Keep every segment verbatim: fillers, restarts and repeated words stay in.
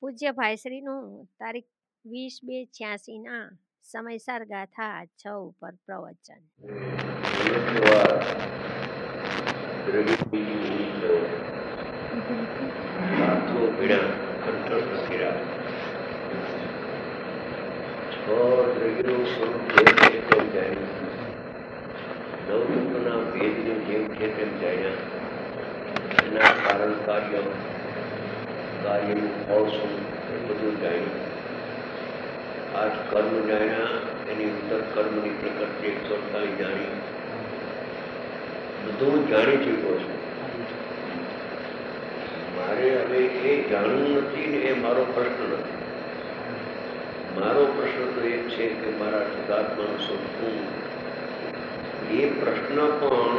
પૂજ્ય ભાઈશ્રીનું તારીખ વીસ બે છ્યાસીના સમયસાર ગાથા છ ઉપર પ્રવચન. નવયુગના ભેદને જેમ છે તેમ જાણ્યા, એના કારણ કાર્ય કાર્યનું ફળ શું એ બધું જાણ્યું. આજ કર્મ જાણ્યા, એની ઉત્તર કર્મની પ્રકૃતિ એકસો અડતાલીસ જાણી, બધું જાણી ચૂક્યો છું. મારે હવે એ જાણવું નથી ને એ મારો પ્રશ્ન નથી. મારો પ્રશ્ન તો એ છે કે મારા શુદ્ધાત્માનું શોધવું. એ પ્રશ્ન પણ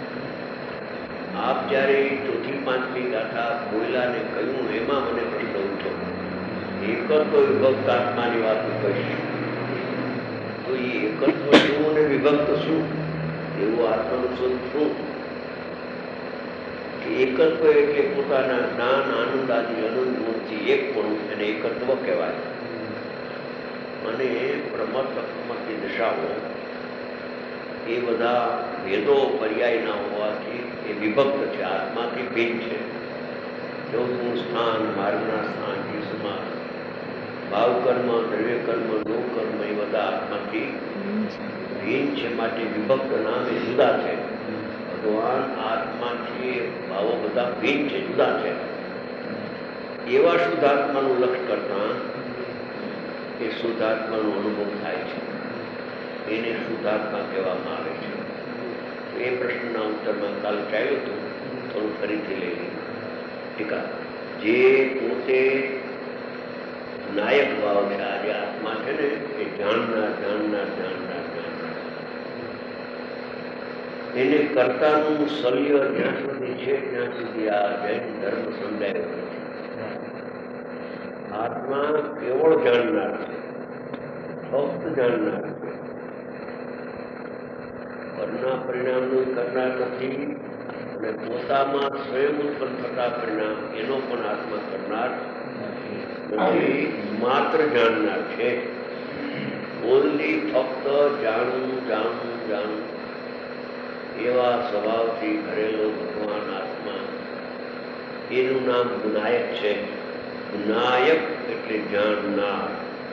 આપ જ્યારે ચોથી પાંચમી ગાથા બોલ્યા ને કહ્યું, એમાં મને પ્રશ્ન ઉઠ્યો. એકત્વ વિભક્ત આત્માની વાત કહીશ તો એ એકત્વ શું ને વિભક્ત શું, એવું આત્માનું શોધ શું? એકત્વ એટલે પોતાના જ્ઞાન આનંદ આદિ અનંત ગુણથી એક પણ એને એકત્વ કહેવાય. અને પ્રમત અપ્રમતની દશાઓ એ બધા ભેદો પર્યાયના હોવાથી એ વિભક્ત છે, આત્માથી ભિન્ન છે. ચૌદમું સ્થાન માર્ગના સ્થાન સમાસ, ભાવ કર્મ, દ્રવ્ય કર્મ, લોક કર્મ એ બધા આત્માથી ભિન્ન છે, માટે વિભક્ત નામ એ જુદા છે. ભગવાન આત્માથી ભાવો બધા ભિન્ન છે, જુદા છે. એવા શુદ્ધાત્માનું લક્ષ કરતા એ શુદ્ધાત્માનો અનુભવ થાય છે, એને શુદ્ધાત્મા કહેવામાં આવે છે. એ પ્રશ્નના ઉત્તરમાં કાલ ચાલ્યું હતું, થોડું ફરીથી લઈ લઈએ. ટીકા, જે પોતે નાયક ભાવ છે, આજે આત્મા છે ને એ જાણનાર જાણનાર જાણનાર જાણનાર એને કર્તાનું શલ્ય જ્યાં સુધી છે ત્યાં સુધી આ જૈન ધર્મ સમજાયો નથી. આત્મા કેવળ જાણનાર છે, ફક્ત જાણનાર છે. પરના પરિણામનું કરનાર નથી, અને પોતામાં સ્વયં ઉત્પન્ન થતા પરિણામ એનો પણ આત્મા કરનાર નથી, માત્ર જાણનાર છે. ઓનલી ફક્ત જાણવું જાણવું જાણવું એવા સ્વભાવથી ભરેલો ભગવાન આત્મા, એનું નામ ગુનાયક છે. ગુનાયક એટલે જાણનાર,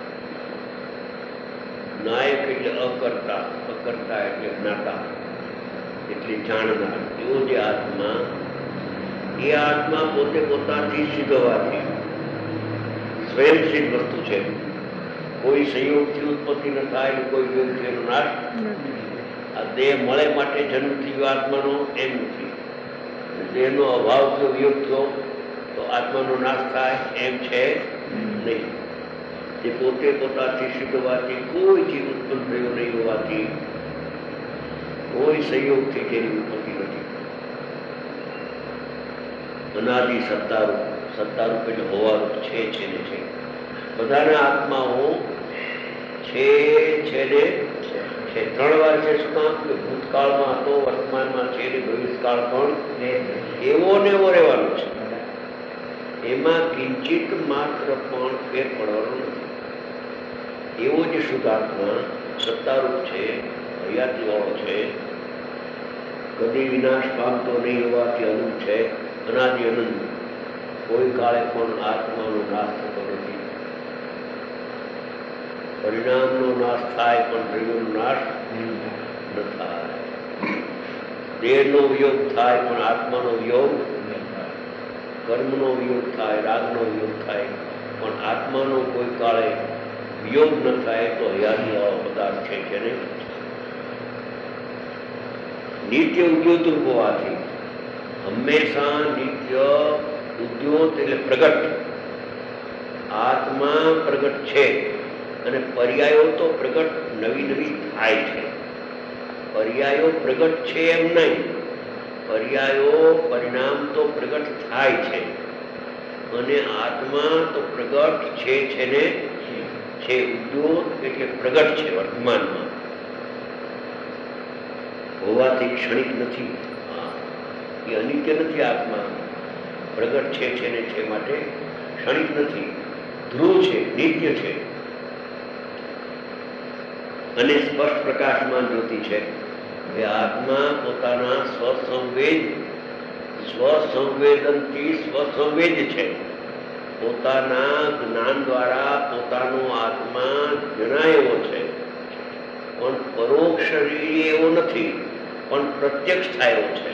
નાયક એટલે અકર્તા, અકર્તા એટલે જ્ઞાતા, એટલે જાણનાર. એવો જે આત્મા, એ આત્મા પોતે પોતાથી સિદ્ધ હોવાથી સ્વયં સિદ્ધ વસ્તુ છે. કોઈ સંયોગથી ઉત્પત્તિ ન થાય, કોઈ યોગથી એનો નાશ. આ દેહ મળે માટે જન્મ થયો આત્માનો, એમ નથી. દેહનો અભાવ થયો, વિયોગ થયો તો આત્માનો નાશ થાય, એમ છે નહીં. તે પોતે પોતાથી સિદ્ધ હોવાથી, કોઈ જીવ ઉત્પન્ન થયો નહીં હોવાથી, કોઈ સંયોગથી તેની ઉત્પત્તિ નથી. અનાદિ સત્તારૂપ, સત્તારૂપ એટલે હોવાનું છે છે ને છે. બધાના આત્માઓ છે છે ને છે. ત્રણ વાર છે. શું કામ? કે ભૂતકાળમાં હતો, વર્તમાનમાં છે ને ભવિષ્યકાળ પણ એવો ને એવો રહેવાનો છે. એમાં કિંચિત માત્ર પણ ફેર પડવાનો નથી. એવો જે શુદ્ધાત્મા સત્તારૂપ છે, હયાતી વાળો છે, કદી વિનાશ પામતો નહીં હોવાથી અનંત છે, અનાદિ અનંત, કોઈ કાળે પણ આત્માનો નાશ થતો નથી. પરિણામનો નાશ થાય પણ દ્રવ્યનો નાશ ન થાય. દેહનો વિયોગ થાય પણ આત્માનો વિયોગ, કર્મનો વિયોગ થાય, રાગનો વિયોગ થાય પણ આત્માનો કોઈ કાળે વિયોગ ન થાય. તો હયાતી વાળો પદાર્થ છે કે નહીં. નિત્ય ઉદ્યોત હોવાથી, હંમેશા નિત્ય ઉદ્યોત એટલે પ્રગટ, આત્મા પ્રગટ છે. અને પર્યાયો તો પ્રગટ નવી નવી થાય છે. પર્યાયો પ્રગટ છે એમ નહીં, પર્યાયો પરિણામ તો પ્રગટ થાય છે. અને આત્મા તો પ્રગટ છે છે ને છે. ઉદ્યોત એટલે પ્રગટ છે વર્તમાનમાં, હોવાથી ક્ષણિક નથી. એ અનિત્ય નથી. આત્મા પ્રગટ છે છે ને છે માટે ક્ષણિક નથી. ધ્રુવ છે, નિત્ય છે અને સ્પષ્ટ પ્રકાશમાન જ્યોતિ છે. એ આત્મા પોતાના સ્વસંવેદ સ્વસંવેદનથી સ્વસંવેદ છે. પોતાના જ્ઞાન દ્વારા પોતાનો આત્મા જણાયો છે, પણ પરોક્ષ એવો નથી, પણ પ્રત્યક્ષ થયો છે.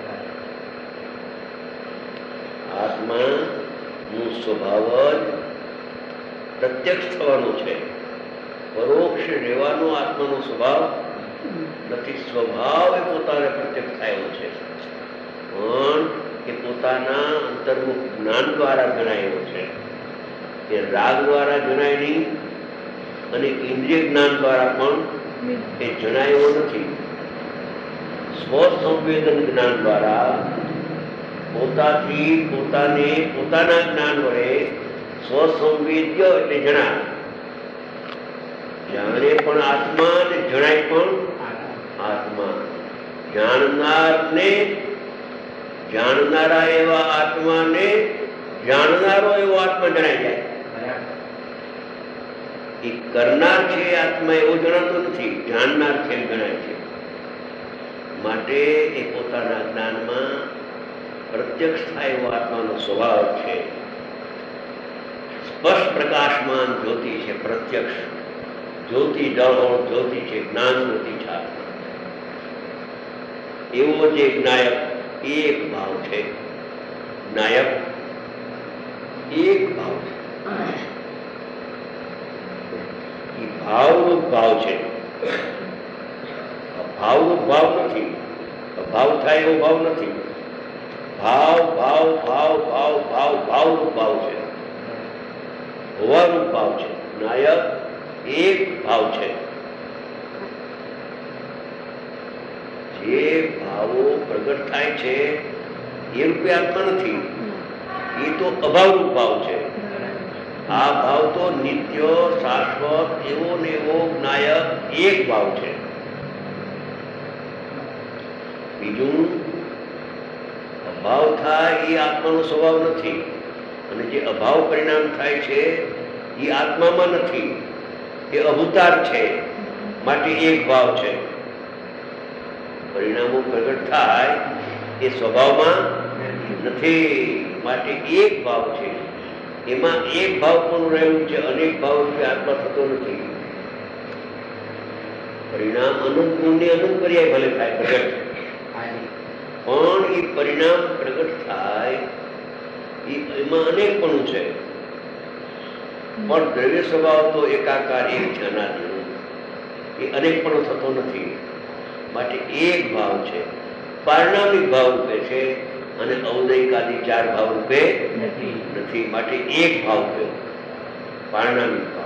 આત્માનો સ્વભાવ જ પ્રત્યક્ષ થવાનો છે. પરોક્ષ રહેવાનો આત્માનો સ્વભાવ નથી. સ્વભાવ એ પોતાને પ્રત્યક્ષ થયો છે, પણ એ પોતાના અંતર્મુખ જ્ઞાન દ્વારા જણાયો છે. એ રાગ દ્વારા જણાય નહીં અને ઇન્દ્રિય જ્ઞાન દ્વારા પણ એ જણાયો નથી. સ્વસંવેદન જ્ઞાન દ્વારા પોતાથી પોતાને પોતાના જ્ઞાન વડે સ્વસંવેદ્ય એટલે જણાય. જાણે પણ આત્મા અને જણાય પણ આત્મા. જાણનારને જાણનારા એવા આત્માને જાણનારો એવો આત્મા જણાઈ જાય. એ કરનાર છે આત્મા એવો જણાતો નથી, જાણનાર છે એમ જણાય છે. માટે એ પોતાના જ્ઞાનમાં પ્રત્યક્ષ થાય એવો આત્માનો સ્વભાવ છે. સ્પષ્ટ પ્રકાશમાન જ્યોતિ છે, પ્રત્યક્ષ જ્યોતિ, જળહોળ જ્યોતિ છે, જ્ઞાન જ્યોતિ છે આત્મા. એવો જે જ્ઞાયક એક ભાવ છે. નાયક એક ભાવ છે. એ ભાવરૂપ ભાવ છે. ભાવરૂપ ભાવ નથી, ભાવ થાય એવો ભાવ નથી. ભાવ ભાવ ભાવ ભાવ ભાવ ભાવરૂપ ભાવ છે, હોવારૂપ ભાવ છે. નાયક એક ભાવ છે. જે ભાવો પ્રગટ થાય છે એ રૂપે આત્મા નથી, એ તો અભાવરૂપ ભાવ છે. આ ભાવ તો નિત્ય શાશ્વત એવો ને એવો નાયક એક ભાવ છે. બીજું અભાવ થાય એ આત્માનો સ્વભાવ નથી, અને જે અભાવ પરિણામ થાય છે એ આત્મામાં નથી, એ અભૂતાર છે. માટે એક ભાવ છે. પરિણામો પ્રગટ થાય એ સ્વભાવમાં નથી, માટે એક ભાવ છે. એમાં એક ભાવ પણ રહેવું છે, અનેક ભાવ રૂપે આત્મા થતો નથી. પરિણામ અનંત ગુણની અનંત પર્યાય ભલે થાય પ્રગટ, પણ એ પરિણામ પ્રગટ થાય એમાં અનેકપણું છે. પણ દ્રવ્ય સ્વભાવ તો એકાકાર એક છે, અનાદિનો. એ અનેકપણો થતો નથી, માટે એક ભાવ છે. પારણામિક ભાવ રૂપે છે અને ઔદયિક આદિ ચાર ભાવ રૂપે નથી, માટે એક ભાવ થયો, પારણામિક ભાવ.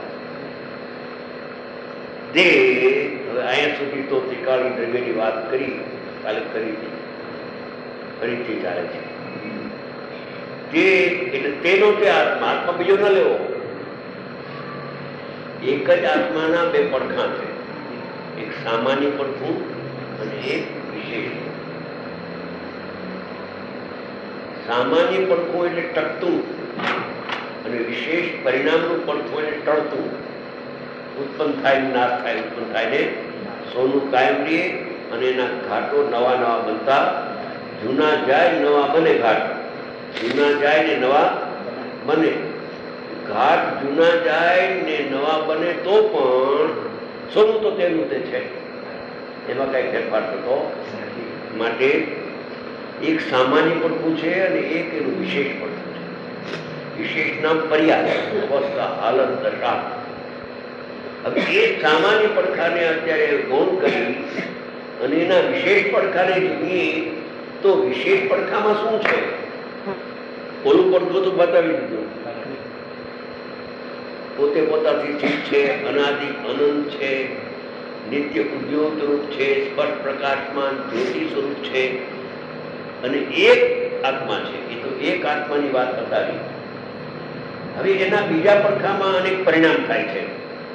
તે હવે અહીંયા સુધી તો ત્રિકાળી દ્રવ્યની વાત કરી, કાલે કરી હતી, ફરીથી ચાલે છે. તે એટલે તેનો તે આત્મા, આત્મા બીજો ન લેવો. એક જ આત્માના બે પડખા છે, એક સામાન્ય પડખું અને એક વિશેષ. સામાન્ય પડખું એટલે ટકતું અને વિશેષ પરિણામનું પડખું એટલે ટળતું. ઉત્પન્ન થાય નાશ થાય, ઉત્પન્ન થાય ને સોનું કાયમ રહે અને એના ઘાટો નવા નવા બનતા. જૂના જાય નવા બને ઘાટ, જૂના જાય ને નવા બને ઘાટ. જૂના જાય ને નવા બને તો પણ સોનું તો તેનું તે છે, એમાં કઈ ફેરફાર થતો માટે એક સામાન્ય પડખું છે અને એક એનું વિશેષ પડખું છે. વિશેષ નામ પર્યાય, અવસ્થા, હાલત, દશા. હવે એ સામાન્ય પડખાને અત્યારે ગૌણ કરી અને એના વિશેષ પડખાને જોઈએ તો વિશેષ પડખામાં શું છે? ઓલું પડખું તો બતાવી દીધું. પોતે પોતાથી ઠીક છે, અનાદિ અનંત છે, નિત્ય ઉદ્યોત રૂપ છે, સ્પષ્ટ પ્રકાશમાન જ્યોતિ સ્વરૂપ છે અને એક આત્મા છે. એ તો એક આત્માની વાત બતાવી. હવે એના બીજા પડખામાં અનેક પરિણામ થાય છે.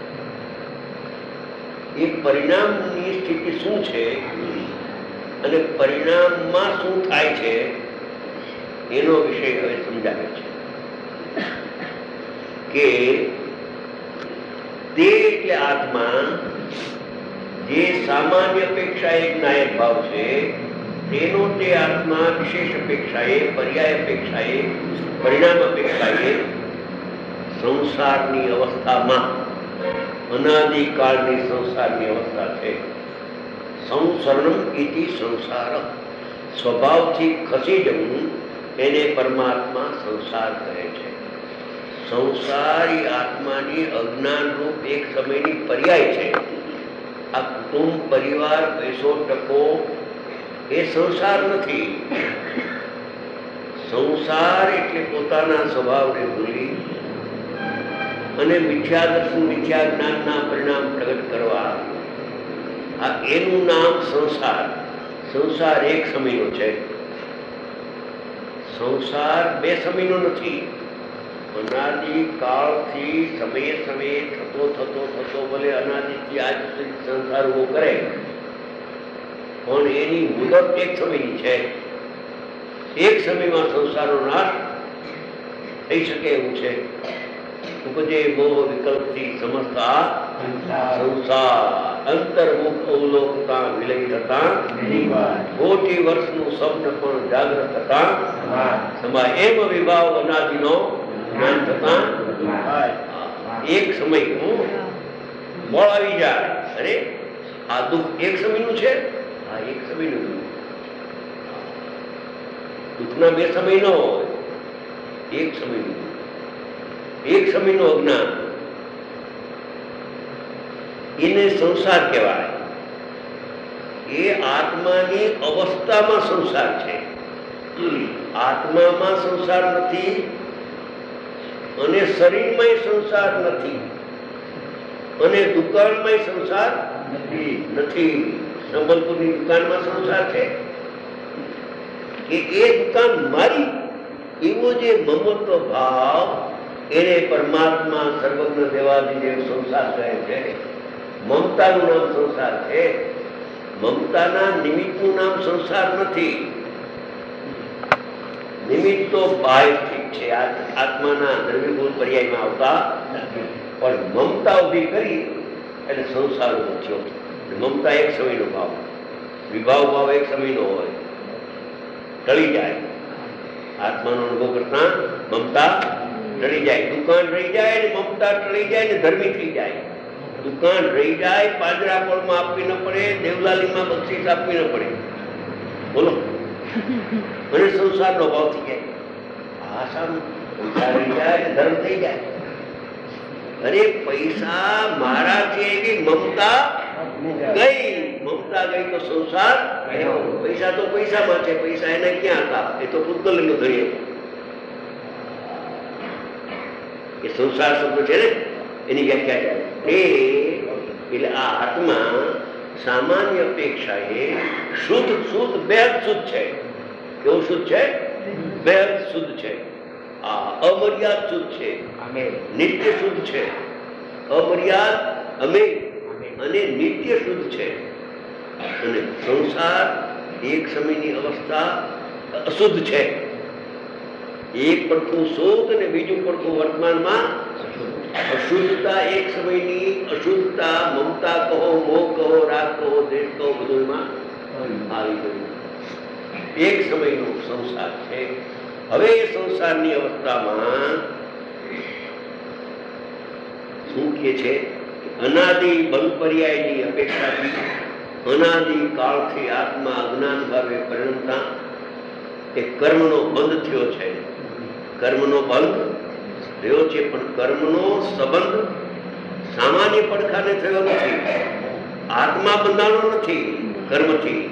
એ પરિણામની સ્થિતિ શું છે અને પરિણામમાં શું થાય છે એનો વિષય હવે સમજાવે છે. કે તે એટલે આત્મા જે સામાન્ય અપેક્ષાએ નાયક ભાવ છે તેનો તે આત્મા વિશેષ અપેક્ષાએ, પર્યાય અપેક્ષાએ, પરિણામ અપેક્ષાએ સંસારની અવસ્થામાં, અનાદિકાળની સંસારની અવસ્થા છે. સંસરણમ ઇતિ સંસાર, સ્વભાવથી ખસી જવું એને પરમાત્મા સંસાર કહે છે. સંસારી આત્માની અજ્ઞાન રૂપ એક સમયની પર્યાય છે. આ કુટુંબ, પરિવાર, પૈસો, ટકો એ સંસાર નથી. સંસાર એટલે પોતાના સ્વભાવને ભૂલી અને મિથ્યા દર્શન, મિથ્યા જ્ઞાનના પરિણામ પ્રગટ કરવા, આ એનું નામ સંસાર. સંસાર એક સમયનો છે. સંસાર બે સમયનો નથી. અનાદિ કાળથી સમયે સમયે થતો થતો થતો ભલે અનાદિથી આજ સુધી સંસાર ઉભો કરે, પણ એની મુદત એક સમયની છે. એક સમયમાં સંસારનો નાશ થઈ શકે એવું છે. ઉપજે મોહ વિકલ્પથી સમજતા સંસાર, અંતર્મુખ અવલોકતા વિલય થતા, કોટી વર્ષનું સ્વપ્ન પણ જાગ્રત થતા સમાય. એમ વિભાવ અનાદિનો જ્ઞાન થતા એક સમયનું બળ આવી જાય. અરે આ દુઃખ એક સમયનું છે, આ એક સમયનું દુઃખ. દુઃખના બે સમય ન હોય, એક સમયનું દુઃખ, એક સમયનું અજ્ઞાન, એને સંસાર કહેવાય. એ આત્માની અવસ્થામાં સંસાર છે. આત્મામાં સંસાર નથી અને શરીરમાં સંસાર નથી અને દુકાનમાં સંસાર નથી. સંબલપુરની દુકાનમાં સંસાર છે કે એ દુકાન મારી, એવો જે મમત્વ ભાવ એને પરમાત્મા સર્વજ્ઞ દેવાદિદેવ સંસાર કહે છે. મમતાનું નામ સંસાર છે. મમતાના નિમિત્તનું નામ સંસાર નથી. નિમિત્ત તો બાહ્યથી છે, આત્માના દ્રવ્યભૂત પર્યાયમાં આવતા, પણ મમતા ઉભી કરી એટલે સંસાર ઉભો થયો. મમતા એક સમયનો ભાવ, વિભાવ ભાવ એક સમયનો હોય, ટળી જાય. આત્માનો અનુભવ કરતા મમતા ટળી જાય. દુકાન રહી જાય ને મમતા ટળી જાય ને ધર્મી થઈ જાય. દુકાન રહી જાય, પાંજરાપોળમાં આપવી ન પડે, દેવલાલીમાં બક્ષીસ આપવી ન પડે, બોલો, અને સંસારનો ભાવ થઈ જાય. આસાનું પૈસા રહી જાય, ધર્મ થઈ જાય. અરે પૈસા મારા છે એવી મમતા ગઈ. મમતા ગઈ તો સંસાર. પૈસા તો પૈસામાં છે, પૈસા એને ક્યાં હતા? એ તો પૂતગલનો ધણી હતો. એ સંસાર શબ્દ છે ને, એની વ્યાખ્યા છે. એટલે આ આત્મા સામાન્ય અપેક્ષાએ શુદ્ધ શુદ્ધ બેહદ શુદ્ધ છે. કેવું શુદ્ધ છે? બેહદ શુદ્ધ છે. આ અમર્યાદ શુદ્ધ છે, નિત્ય શુદ્ધ છે. અમર્યાદ અમે અને નિત્ય શુદ્ધ છે. અને સંસાર એક સમયની અવસ્થા અશુદ્ધ છે. એક પડખું શુદ્ધ અને બીજું પડખું વર્તમાનમાં અશુદ્ધતા. એક સમયની અશુદ્ધતા, મમતા કહો, મોહ કહો, રાગ કહો, દેશ કહો, બધુંમાં આવી ગયું. એક સમયનો સંસાર છે. હવે એ સંસારની અવસ્થામાં શું કે છે? અનાદિ બંધ પર્યાયની અપેક્ષાથી અનાદિ કાળથી આત્મા અજ્ઞાન ભાવે પરિણમતા એ કર્મનો બંધ થયો છે. કર્મનો બંધ થયો છે, પણ કર્મનો સંબંધ સામાન્ય પડખાને થયો નથી. આત્મા બંધાણો નથી કર્મથી,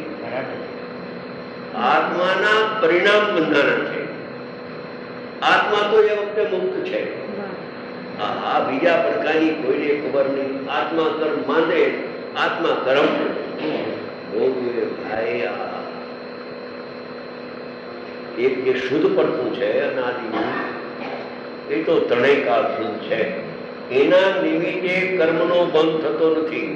આત્માના પરિણામ બંધાણા છે. આત્મા તો એ વખતે મુક્ત છે. આ બીજા પડકાની કોઈને ખબર નહીં. આત્મા કર્મ માંડે, આત્મા કર્મ ભોગવે. ભાઈ આ એક જે શુદ્ધ પડતું છે અનાદિનું, એ તો ત્રણેય કાળ શુદ્ધ છે. એના નિમિત્તે કર્મનો બંધ થતો નથી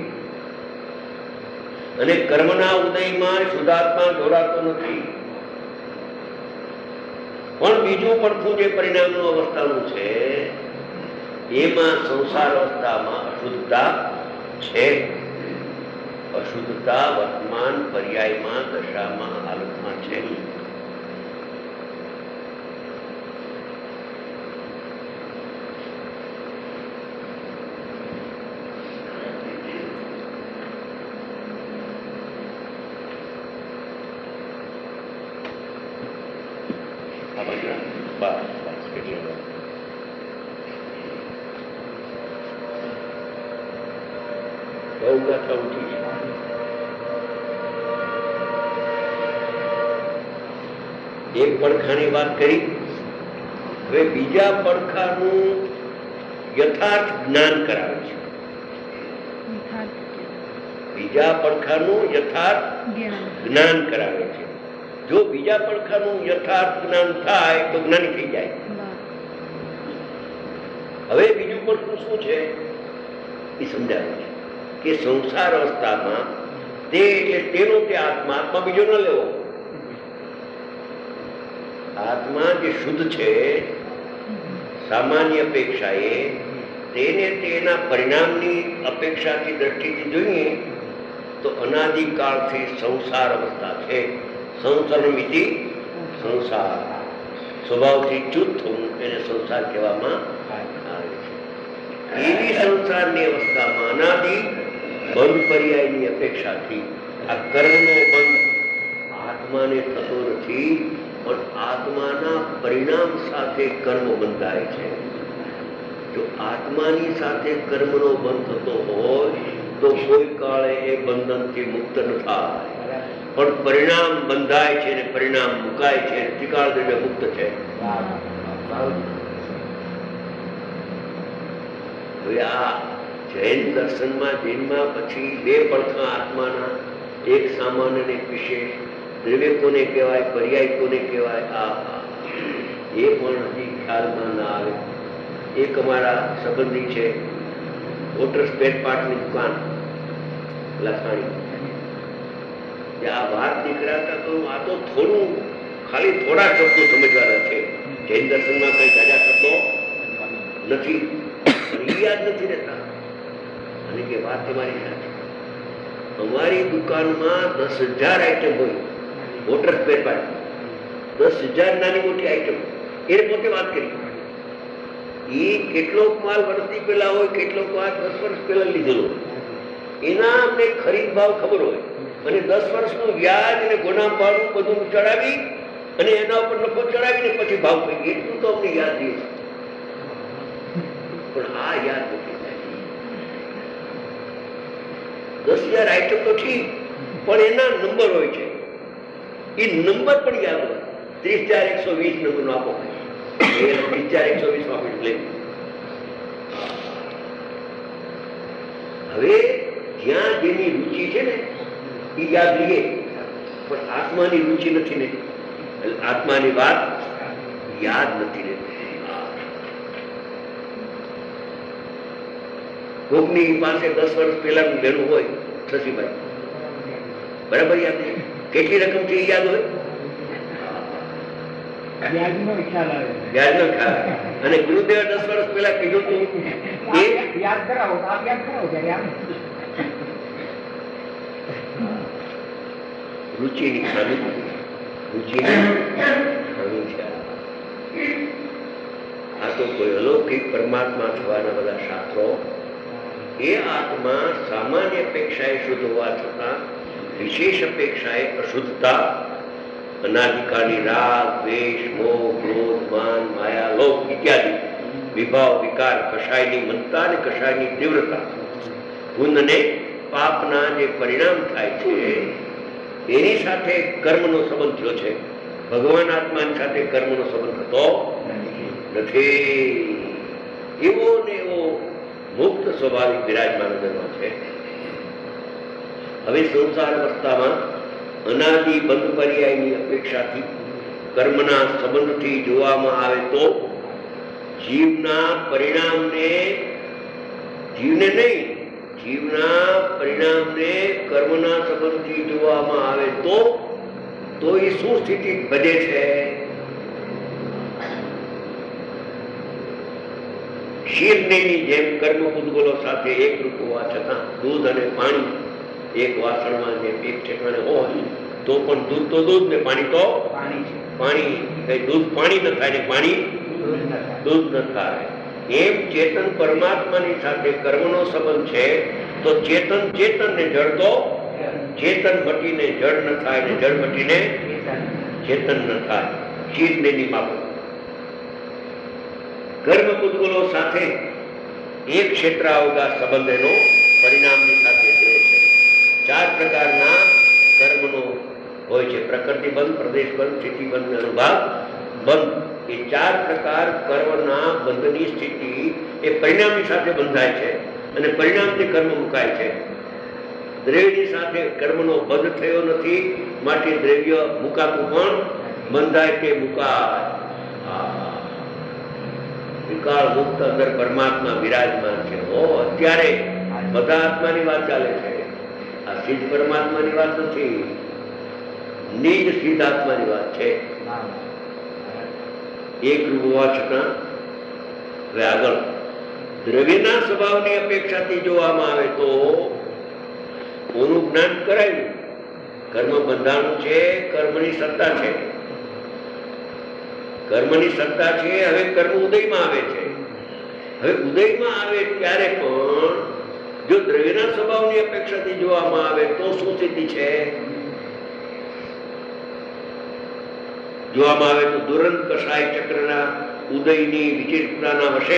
અને કર્મના ઉદયમાં શુદ્ધાત્મા જોડાતો નથી. પણ બીજું પડખું જે પરિણામનું અવસ્થાનું છે એમાં સંસાર અવસ્થામાં અશુદ્ધતા છે. અશુદ્ધતા વર્તમાન પર્યાયમાં દશામાં હાલતમાં છે. એક પડખાની વાત કરી. હવે બીજા પડખાનું યથાર્થ જ્ઞાન કરાવે છે. બીજા પડખાનું યથાર્થ જ્ઞાન કરાવે છે. જો બીજા પડખાનું યથાર્થ જ્ઞાન થાય તો જ્ઞાની થઈ જાય. હવે બીજું પડખું શું છે એ સમજાવે છે કે સંસાર અવસ્થામાં તે એટલે તેનો તે આત્મા આત્મા બીજો ન લેવો. આત્મા જે શુદ્ધ છે સામાન્ય અપેક્ષાએ તેને તેના પરિણામની અપેક્ષાથી દ્રષ્ટિથી જોઈએ તો અનાદિકાળથી સંસાર અવસ્થા છે. સંસર્મિતિ સંસાર સ્વભાવથી ચૂત થવું એને સંસાર કહેવામાં આવે છે. એવી સંસારની અવસ્થામાં અનાદિ બંધ પર્યાયની અપેક્ષાથી આ કર્મનો બંધ આત્માને થતો નથી, પણ આત્માના પરિણામ સાથે કર્મ બંધાય છે. જો આત્માની સાથે કર્મનો બંધ થતો હોય તો કોઈ કાળે એ બંધનથી મુક્ત ન થાય, પણ પરિણામ બંધાય છે ને પરિણામ મુકાય છે, ત્રિકાળ દંડ મુક્ત છે. હવે આ જૈન દર્શનમાં જૈનમાં પછી બે પડખા આત્માના, એક સામાન્ય અને એક વિશેષ, દ્રવ્ય કોને કહેવાય, પર્યાય કોને કહેવાય, આ એ પણ હજી ખ્યાલમાં ના આવે. એક અમારા સંબંધી છે, વોટર સ્પેર પાર્ટની દુકાન લખાણી, આ વાત નીકળ્યા તો આ તો થોડું ખાલી થોડા શબ્દો સમજવાના છે. જૈન દર્શનમાં કઈ જાજા શબ્દો નથી, યાદ નથી રહેતા. અને કે વાત તમારી સાથે, અમારી દુકાનમાં દસ હજાર આઈટમ હોય, વોટર સ્પેર પાર્ટ દસ હજાર નાની મોટી આઈટમ, એને પોતે વાત કરી. એ કેટલોક માલ વર્ષથી પહેલા હોય, કેટલોક માલ દસ વર્ષ પહેલા લીધેલો, એના અમને ખરીદ ભાવ ખબર હોય, અને દસ વર્ષનું વ્યાજ અને ગોનામ ભાડું બધું ચડાવી અને એના ઉપર નફો ચડાવીને પછી ભાવ કહી, એટલું તો અમને યાદ રહે છે. પણ આ યાદ નથી. દસ હજાર આઈટમ તો ઠીક, પણ એના નંબર હોય છે, એ નંબર પણ યાદ હોય. ત્રીસ હજાર એકસો વીસ નંબર નો આપો, ત્રીસ હજાર એકસો વીસ આપી લે. હવે જ્યાં જેની રુચિ છે ને એ યાદ લઈએ, પણ આત્માની રુચિ નથી ને, આત્માની વાત યાદ નથી ને. કોકની પાસે દસ વર્ષ પહેલાનું બેનું હોય, શશીભાઈ બરાબર યાદ નહીં, કેટલી રકમ છે એ યાદ હોય, વ્યાજનો ખ્યાલ આવે. અને ગુરુદેવ દસ વર્ષ પહેલા કીધું તું એ યાદ કરાવો, આપ યાદ કરાવો. રુચિની ખામી, રુચિની ખામી છે. આ તો કોઈ અલૌકિક પરમાત્મા થવાના બધા શાસ્ત્રો, એ આત્મા સામાન્ય અપેક્ષાએ શુદ્ધ હોવા છતાં વિશેષ અપેક્ષાએ અશુદ્ધતા, અનાદિકાળની રાગ, દ્વેષ, મોહ, ક્રોધ, માન, માયા, લોભ ઇત્યાદિ વિભાવ, વિકાર, કષાયની મનતા અને કષાયની તીવ્રતા, પુણ્ય અને પાપના જે પરિણામ થાય છે એની સાથે કર્મનો સંબંધ થયો છે. ભગવાન આત્માની સાથે કર્મનો સંબંધ થતો નથી. એવો ને એવો મુક્ત સ્વભાવિક વિરાજમાન છે. હવે સંસાર અવસ્થામાં અનાદિ બંધ પર્યાયની અપેક્ષાથી કર્મના સંબંધથી જોવામાં આવે તો જીવના પરિણામને, જીવને નહીં, જીવના પરિણામને કર્મના સંબંધથી જોવામાં આવે તો તો એ શું સ્થિતિ ભજે છે? શીરનેની જેમ કર્મ પૂતગલો સાથે એકરૂપ હોવા છતાં દૂધ અને પાણી એક વાસણમાં જેમ એક ઠેકાણે હોય તો પણ દૂધ તો દૂધ ને પાણી તો પાણી છે. પાણી, કઈ દૂધ પાણી ન થાય ને પાણી દૂધ ન થાય. દૂધ ન થાય. એમ ચેતન પરમાત્માની સાથે કર્મનો સંબંધ છે તો ચેતન ચેતન ને જળ તો ચેતન મટીને જળ ન થાય ને જળ મટીને ચેતન ન થાય. શીરનેની બાબત કર્મ પૂતગલો સાથે એક ક્ષેત્રાવગા સંબંધ એનો પરિણામની સાથે થયો છે. ચાર પ્રકારના કર્મનો હોય છે: પ્રકૃતિ બંધ, પ્રદેશ બંધ, સ્થિતિ બંધ, અનુભાવ બંધ. એ ચાર પ્રકાર કર્મના બંધની સ્થિતિ એ પરિણામની સાથે બંધાય છે અને પરિણામથી કર્મ મુકાય છે. દ્રવ્યની સાથે કર્મનો બંધ થયો નથી, માટે દ્રવ્ય મુકાતું પણ બંધાય કે મુકાય. વિકાળ મુક્ત અંદર પરમાત્મા વિરાજમાન છે. ઓ અત્યારે બધા આત્માની વાત ચાલે છે. આ સિદ્ધ પરમાત્માની વાત નથી, નિજ સિદ્ધ આત્માની વાત છે. એક રૂપ હોવા છતાં હવે આગળ દ્રવ્યના સ્વભાવની અપેક્ષાથી જોવામાં આવે તો કોનું જ્ઞાન કરાયું? કર્મ બંધાણું છે, કર્મની સત્તા છે. કર્મની સત્તા છે. હવે કર્મ ઉદયમાં આવે છે. હવે ઉદયમાં આવે ત્યારે પણ જો દ્રવ્યના સ્વભાવની અપેક્ષાથી જોવામાં આવે તો શું સ્થિતિ છે? જોવામાં આવે તો દુરંત કષાય ચક્રના ઉદયની વિચિત્રતાના વશે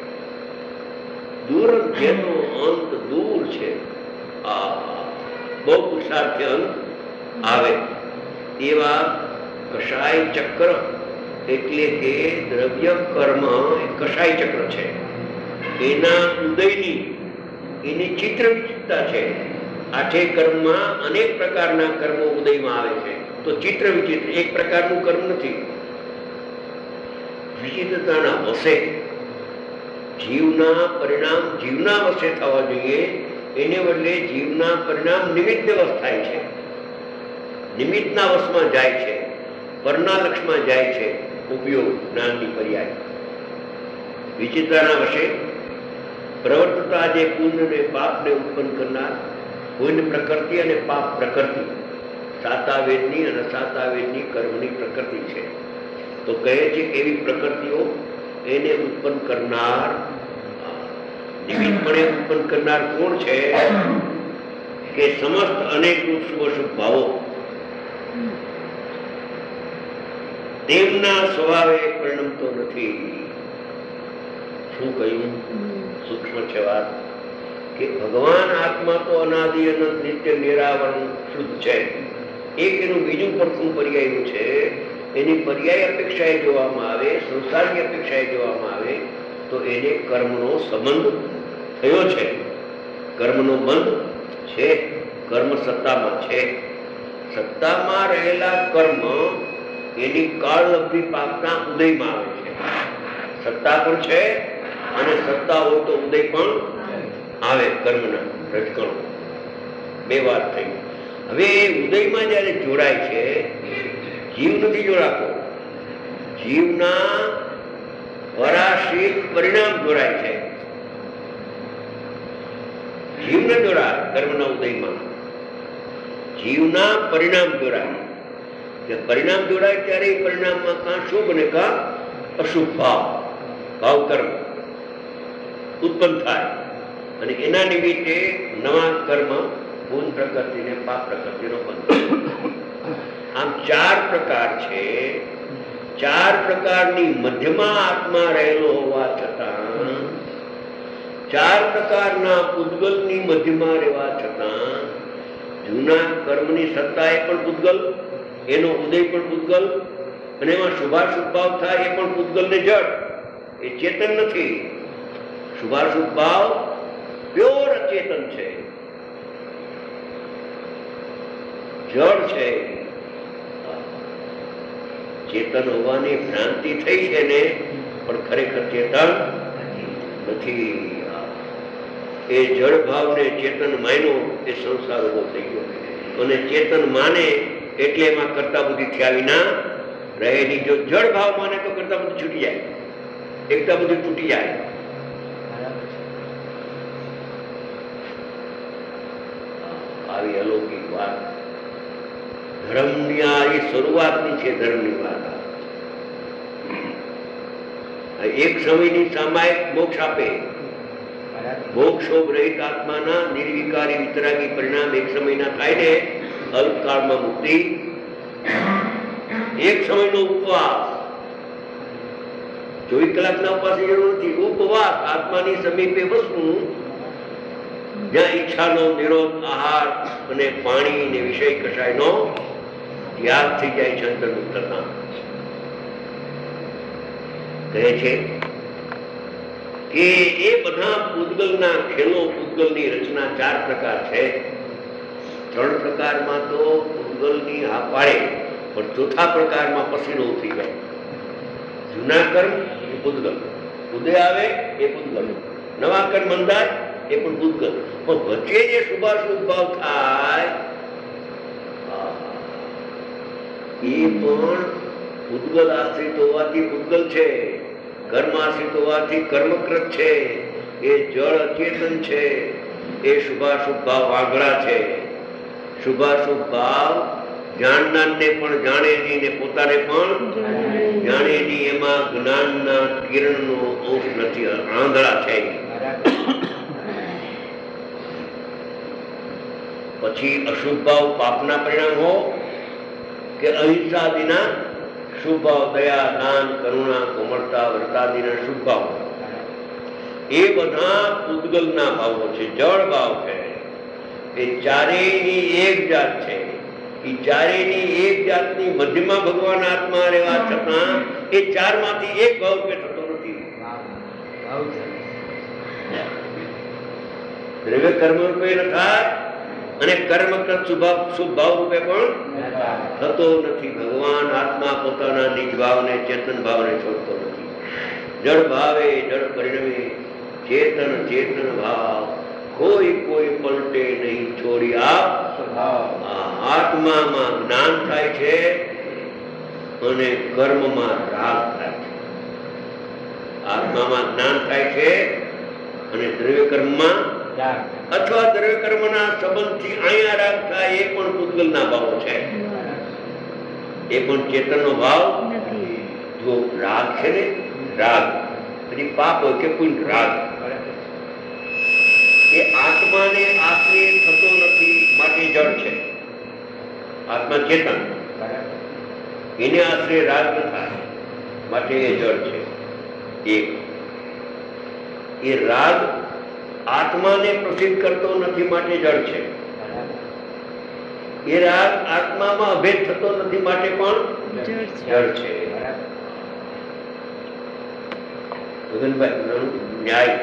દુરંત જેનો અંત દૂર છે, આ બહુ પુરુષાર્થથી અંત આવે એવા કષાય ચક્ર એટલે કે દ્રવ્ય કર્મ એ કષાય ચક્ર છે. એના ઉદયની એની ચિત્ર વિચિત્રતા છે. આઠે કર્મમાં અનેક પ્રકારના કર્મો ઉદયમાં આવે છે તો ચિત્ર વિચિત્ર એક પ્રકારનું કર્મ નથી. વિચિત્રતાના વશે જીવના પરિણામ જીવના વશે થવા જોઈએ, એને બદલે જીવના પરિણામ નિમિત્ત વશ થાય છે, નિમિત્તના વશમાં જાય છે, પરના લક્ષમાં જાય છે. ઉપયોગ જ્ઞાનની પર્યાય વિચિત્રના વશે પ્રવર્તતા જે પુણ્ય ને પાપને ઉત્પન્ન કરનાર પુણ્ય પ્રકૃતિ અને પાપ પ્રકૃતિ સાતાવેદની અને સાતાવેદની કર્મની પ્રકૃતિ છે. તો કહે છે એવી પ્રકૃતિઓ એને ઉત્પન્ન કરનાર, નિમિત્તપણે ઉત્પન્ન કરનાર કોણ છે? કે સમસ્ત અનેક રૂપ શુભ શુભ ભાવો તેમના સ્વભાવે પરિણમતો નથી. શું કહ્યું? સૂક્ષ્મ છે વાત કે ભગવાન આત્મા તો અનાદિ અનંત નિત્ય નિરાવરણ શુદ્ધ છે. એક એનું બીજું પડખું પર્યાયનું છે. એની પર્યાય અપેક્ષાએ જોવામાં આવે, સંસારની અપેક્ષાએ જોવામાં આવે તો એને કર્મનો સંબંધ થયો છે. કર્મનો બંધ છે, કર્મ સત્તામાં છે. સત્તામાં રહેલા કર્મ એની કાળલબ્ધિ પામતા ઉદયમાં આવે છે. સત્તા પણ છે અને સત્તા હોય તો ઉદય પણ આવે. કર્મના રજકણો બે વાત થઈ. હવે ઉદયમાં જયારે જોડાય છે, જીવ નથી જોડાતો, જીવના વરાશિક પરિણામ જોડાય છે. જીવ ન જોડાય કર્મના ઉદયમાં, જીવના પરિણામ જોડાય. પરિણામ જોડાય ત્યારે એ પરિણામમાં કાં શુભ ને કાં અશુભ ભાવ ભાવ કર્મ ઉત્પન્ન થાય અને એના નિમિત્તે નવા કર્મ પૂર્ણ પ્રકૃતિ ને પાપ પ્રકૃતિનો બંધ. આમ ચાર પ્રકાર છે. ચાર પ્રકારની મધ્યમાં આત્મા રહેલો હોવા છતાં, ચાર પ્રકારના પૂતગલની મધ્યમાં રહેવા છતાં જૂના કર્મની સત્તા એ પણ પૂતગલ, એનો ઉદય પણ પૂતગલ અને એમાં શુભાશુભ ભાવ થાય એ પણ પૂતગલ ને જડ, એ ચેતન નથી. શુભાશુભ ભાવ પ્યોર અચેતન છે, જડ છે. ચેતન હોવાની ભ્રાંતિ થઈ છે ને, પણ ખરેખર ચેતન નથી. એ જળ ભાવને ચેતન માન્યો એ સંસાર ઉભો થઈ ગયો અને ચેતન માને એટલે એમાં કરતા બુદ્ધિ થયા વિના રહે નહીં. જો જળ ભાવ માને તો કરતા બુદ્ધિ છૂટી જાય, એકતા બુદ્ધિ તૂટી જાય. આવી અલૌકિક વાત. ધર્મની આ એ શરૂઆતની છે. ધર્મની વાત એક સમયની સામાયિક મોક્ષ આપે. મોક્ષોપ રહિત આત્માના નિર્વિકારી વિતરાગી પરિણામ એક સમયના થાય ને અલ્પકાળમાં મુક્તિ. એક સમયનો ઉપવાસ, ચોવીસ કલાકના ઉપવાસની જરૂર નથી. ઉપવાસ આત્માની સમીપે વસવું, જ્યાં ઈચ્છાનો નિરોધ, આહાર અને પાણી ને વિષય કશાયનો ત્યાગ થઈ જાય છે. અંતર્મુક્તતા કહે છે કે એ બધા પૂતગલના ખેલો, પૂતગલની રચના ચાર પ્રકાર છે. ત્રણ પ્રકારમાં તો પૂતગલની હા પાડે, પણ ચોથા પ્રકારમાં પસીનો ઉતરી જાય. જૂના કર્મ એ પૂતગલ, ઉદય આવે એ પૂતગલ, નવા કર્મ બંધાય એ પણ પૂતગલ. પણ વચ્ચે જે શુભાશુભ ભાવ થાય એ પણ પૂતગલ આશ્રિત હોવાથી પૂતગલ છે, કર્મ આશ્રિત હોવાથી કર્મકૃત છે. એ જળ અચેતન છે. એ શુભાશુભ ભાવ આંગળા છે. શુભાશુભ ભાવ જાણનારને પણ જાણે નહીં ને પોતાને પણ જાણે નહીં. એમાં જ્ઞાનના કિરણનો અંશ નથી, આંધળા છે. પછી અશુભ ભાવ પાપના પરિણામ હો કે અહિંસાદિના શુભ ભાવ, દયા, દાન, કરુણા, કોમળતા, વ્રતાદિના શુભ ભાવ, એ બધા પૂતગલના ભાવો છે. જળ ભાવ છે. એ ચારેયની એક જાત છે. એ ચારેયની એક જાતની મધ્યમાં ભગવાન આત્મા રહેવા છતાં એ ચાર માંથી એક ભાવ રૂપે થતો નથી. દ્રવ્ય કર્મ રૂપે ન થાય અને કર્મ શુભ શુભ ભાવ રૂપે પણ થતો નથી. ભગવાન આત્મા પોતાના નિજ ભાવને, ચેતન ભાવને છોડતો નથી. જળ ભાવે જળ પરિણમે, ચેતન ચેતન ભાવ કોઈ કોઈ પલટે નહીં છોડી આપ. આત્મામાં જ્ઞાન થાય છે અને કર્મમાં રાગ થાય છે. આત્મામાં જ્ઞાન થાય છે અને દ્રવ્ય કર્મમાં અથવા દ્રવ્ય કર્મના સંબંધથી અહીંયા રાગ થાય. એ પણ પૂતગલના ભાવો છે. એ પણ ચેતનનો ભાવ. જો રાગ છે ને, રાગ પછી પાપ હોય કે પુણ્ય, રાગ એ આત્માને આશ્રય થતો નથી માટે જળ છે. આત્મા ચેતન, એને આશ્રય રાગ ન થાય માટે એ જળ છે. એક એ રાગ આત્માને પ્રસિદ્ધ કરતો નથી માટે જળ છે. એ રાગ આત્મામાં અભેદ થતો નથી માટે પણ જળ છે. ગગનભાઈ ન્યાય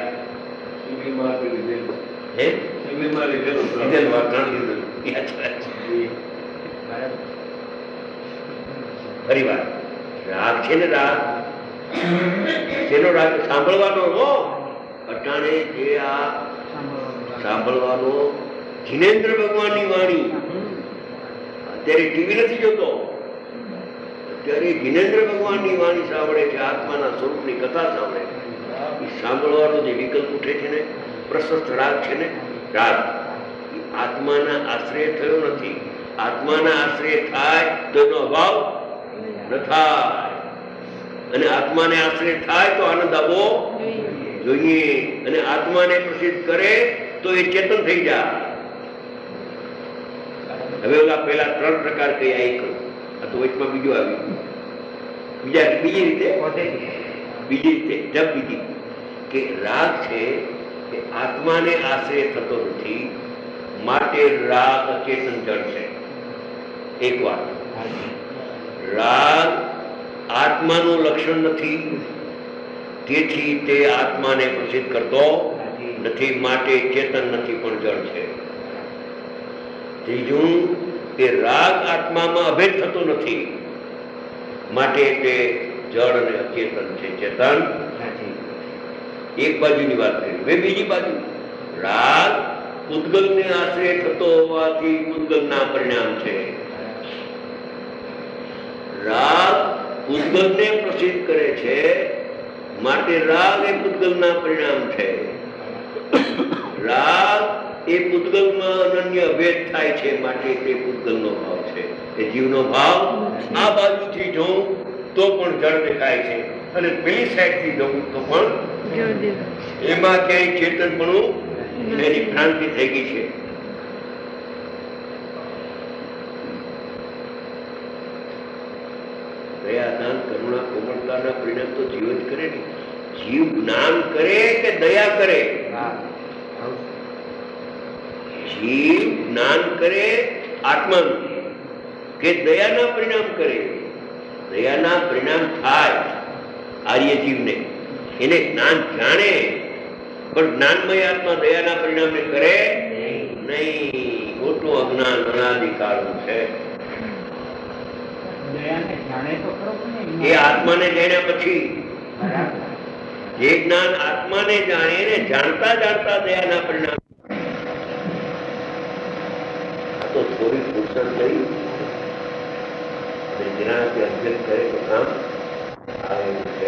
ફરી વાર રાગ છે ને, રાગ તેનો રાગ સાંભળવાનો હો. અટાણે જે આ સાંભળવાનો જિનેન્દ્ર ભગવાનની વાણી, અત્યારે ટીવી નથી જોતો, અત્યારે જિનેન્દ્ર ભગવાનની વાણી સાંભળે છે. આત્માના સ્વરૂપની કથા સાંભળે છે. એ સાંભળવાનો જે વિકલ્પ ઉઠે છે ને, પ્રશસ્ત રાગ છે ને, રાગ આત્માના આશ્રય થયો નથી. આત્માના આશ્રય થાય તો એનો અભાવ ન થાય, અને આત્માને આશ્રય થાય તો આનંદ આવવો જોઈએ. અને આત્માને પ્રસિદ્ધ કરે તો એ ચેતન થઈ જાય. હવે ઓલા પેલા ત્રણ પ્રકાર કઈ આ એક, આ તો વચમાં બીજું આવ્યું. બીજા બીજી રીતે બીજી રીતે જબ બીજી કે રાગ છે કે આત્માને આશ્રય થતો નથી માટે રાગ અચેતન જળ છે. એક વાત, રાગ આત્માનું લક્ષણ નથી, તેથી તે આત્માને પ્રસિદ્ધ કરતો નથી માટે ચેતન નથી પણ જળ છે. ત્રીજું કે રાગ આત્મામાં અભેદ થતો નથી માટે તે જળ અને અચેતન છે, ચેતન. એક બાજુની વાત કરી. હવે બીજી બાજુ રાગ પૂતગલને આશ્રય થતો હોવાથી પૂતગલના પરિણામ છે. રાગ પૂતગલને પ્રસિદ્ધ કરે છે માટે રાગ એ પૂતગલના પરિણામ છે. રાગ એ એ પૂતગલમાં અનન્ય ભેદ થાય છે, માટે તે પૂતગલનો ભાવ છે. એ જીવનો ભાવ આ બાજુથી જોઉં તો પણ જળ દેખાય છે, અને પેલી સાઈડથી જોઉં તો પણ એમાં ક્યાંય ચેતનપણું એની ભ્રાંતિ થઈ ગઈ છે. દયા, દાન, કરુણા, કોમળતાના પરિણામ તો જીવ જ કરે ને. જીવ જ્ઞાન કરે કે દયા કરે? જીવ જ્ઞાન કરે આત્માનું કે દયાના પરિણામ કરે? દયાના પરિણામ થાય આર્ય જીવને, એને જ્ઞાન જાણે, પણ જ્ઞાનમય આત્મા દયાના પરિણામને કરે નહીં. મોટું અજ્ઞાન અનાદિકાળનું છે. એ આત્માને જાણ્યા પછી, જે જ્ઞાન આત્માને જાણે ને જાણતા જાણતા દયાના પરિણામ. આ તો થોડી ફુરસદ લઈ અને જેનાથી અભ્યાસ કરે તો કામ આવે છે.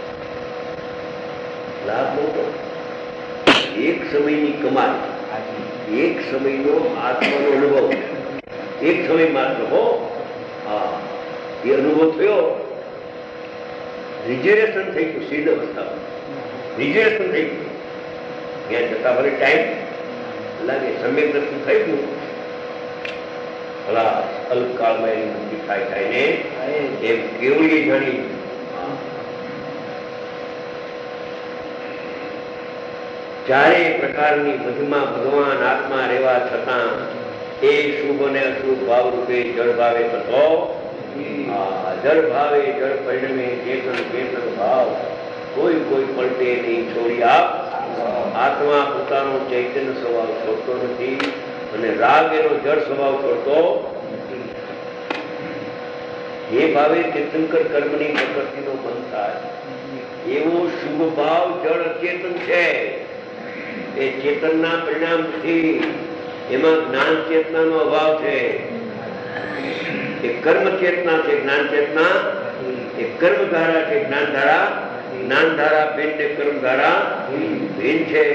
લાભ મોટો. એક સમયની કમાઈ, એક સમયનો આત્માનો અનુભવ, એક સમય માત્ર હો. હા, એ અનુભવ થયો, રિઝર્વેશન થઈ ગયું. સીધ અવસ્થામાં રિઝર્વેશન થઈ ગયું. ત્યાં જતા ભલે ટાઈમ લાગે, સમ્યક દર્શન થઈ ગયું. ભલા અલ્પકાળમાં એની મુક્તિ થાય થાય ને એમ કેવળી જાણી. ચારે પ્રકારની મહિમા ભગવાન આત્મા રહેવા છતાં એ શુભ અને અશુભ ભાવ રૂપે જળ ભાવે થતો. જળ ભાવે જળ પરિણમે ચેતન ચેતન ભાવ કોઈ કોઈ પલટે નહીં છોડી આપ. આત્મા પોતાનો ચૈતન્ય સ્વભાવ છોડતો નથી અને રાગ એનો જળ સ્વભાવ છોડતો નથી. જે ભાવે તીર્થંકર કર્મની પ્રકૃતિનો બંધ થાય એવો શુભ ભાવ જળ અચેતન છે. એ ચેતનના પરિણામથી એમાં જ્ઞાન ચેતનાનો અભાવ છે. એ કર્મ ચેતના છે, જ્ઞાન ચેતના. એ કર્મ ધારા છે, જ્ઞાન ધારા. જ્ઞાન ધારા ભિન્ન ને કર્મ ધારા ભિન્ન છે.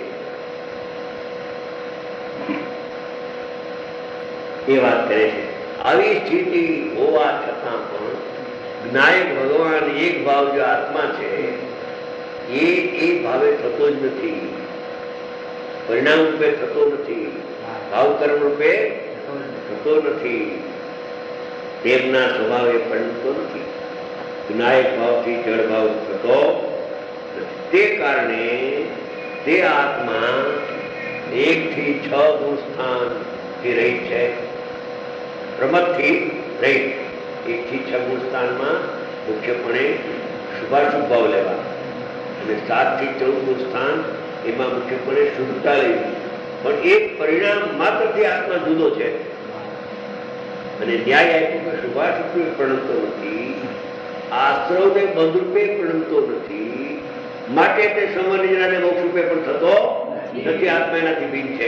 એ વાત કરે છે. આવી સ્થિતિ હોવા છતાં પણ જ્ઞાયક ભગવાન એક ભાવ જો આત્મા છે એ એ ભાવે થતો જ નથી. પરિણામ રૂપે થતો નથી, ભાવ કર્મ રૂપે થતો નથી, તેમના સ્વભાવે પરિણતો નથી. જ્ઞાયક ભાવથી જળ ભાવ થતો નથી. તે કારણે તે આત્મા એક થી છ ગુણ સ્થાન થી રહી છે. પ્રમથથી રહી એક થી છ ગુણ સ્થાનમાં મુખ્યપણે શુભાશુભ ભાવ લેવા, અને સાત થી ચૌદ ગુણ સ્થાન એમાં મુખ્યપણે શુદ્ધતા લેવી. પણ એક પરિણામ માત્રથી આત્મા જુદો છે. અને ન્યાય આપ્યું કે શુભાશુભ પ્રણમતો નથી, આશ્રવને બંધરૂપે પ્રણમતો નથી, માટે તે સમનિજરાને મોક્ષ રૂપે પણ થતો નથી. આત્મા એનાથી ભિન્ન છે.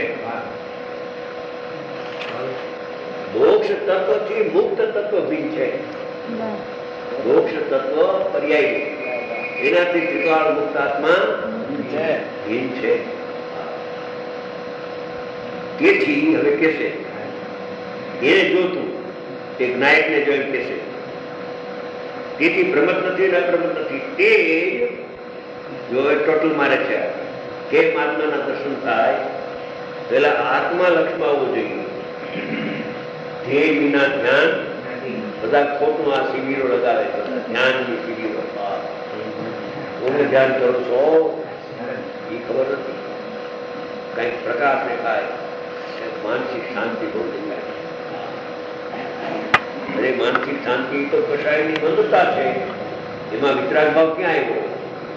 મોક્ષ તત્વથી મુક્ત તત્વ ભિન્ન છે. મોક્ષ તત્વ પર્યાય, એનાથી ત્રિકાળ મુક્ત આત્મા ભિન્ન છે. તેથી હવે કેશે એને જોતું તે જ્ઞાયક ને જોઈને કેશે. તેથી પ્રમત નથી ને અપ્રમત નથી, તે જો ટોટલ મારે છે. કેમ આત્માના દર્શન થાય? પેલા આત્મા લક્ષમાં આવવું જોઈએ. ધ્યેય વિના ધ્યાન. બધા ખોટું આ શિબિરો લગાવે, ધ્યાનની શિબિરો. કોને ધ્યાન કરો છો એ ખબર નથી. કઈક પ્રકાશ દેખાય, માનસિક શાંતિ બહુ દેખાય. અરે માનસિક શાંતિ તો કશાયની બંધતા છે, એમાં વિતરાગ ભાવ ક્યાં આવ્યો?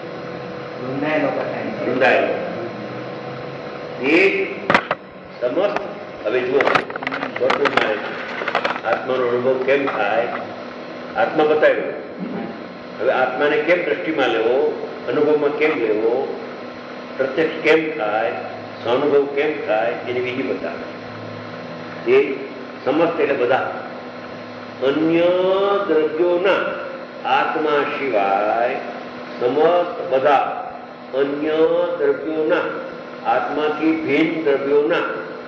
રૂંધાયેલો. એ સમસ્ત. હવે જુઓ બધું મારે આત્માનો અનુભવ કેમ થાય? આત્મા બતાવ્યો. હવે આત્માને કેમ દ્રષ્ટિમાં લેવો, અનુભવમાં કેમ લેવો, પ્રત્યક્ષ કેમ થાય, સ્વાનુભવ કેમ થાય, એની બીજી બતાવે. એ સમસ્ત એટલે બધા અન્ય દ્રવ્યોના આત્મા સિવાય સમસ્ત બધા અન્ય દ્રવ્યોના આત્માથી ભિન્ન દ્રવ્યોના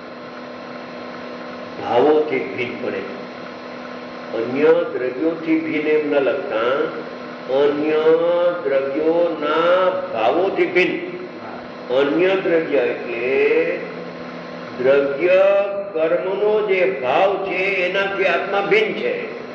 ભાવોથી ભિન્ન પડે. અન્ય દ્રવ્યોથી ભિન્ન એમ ન લખતા, અન્ય દ્રવ્યોના ભાવોથી ભિન્ન. અન્ય દ્રવ્ય એટલે દ્રવ્ય કર્મનો જે ભાવ છે એનાથી આત્મા ભિન્ન છે.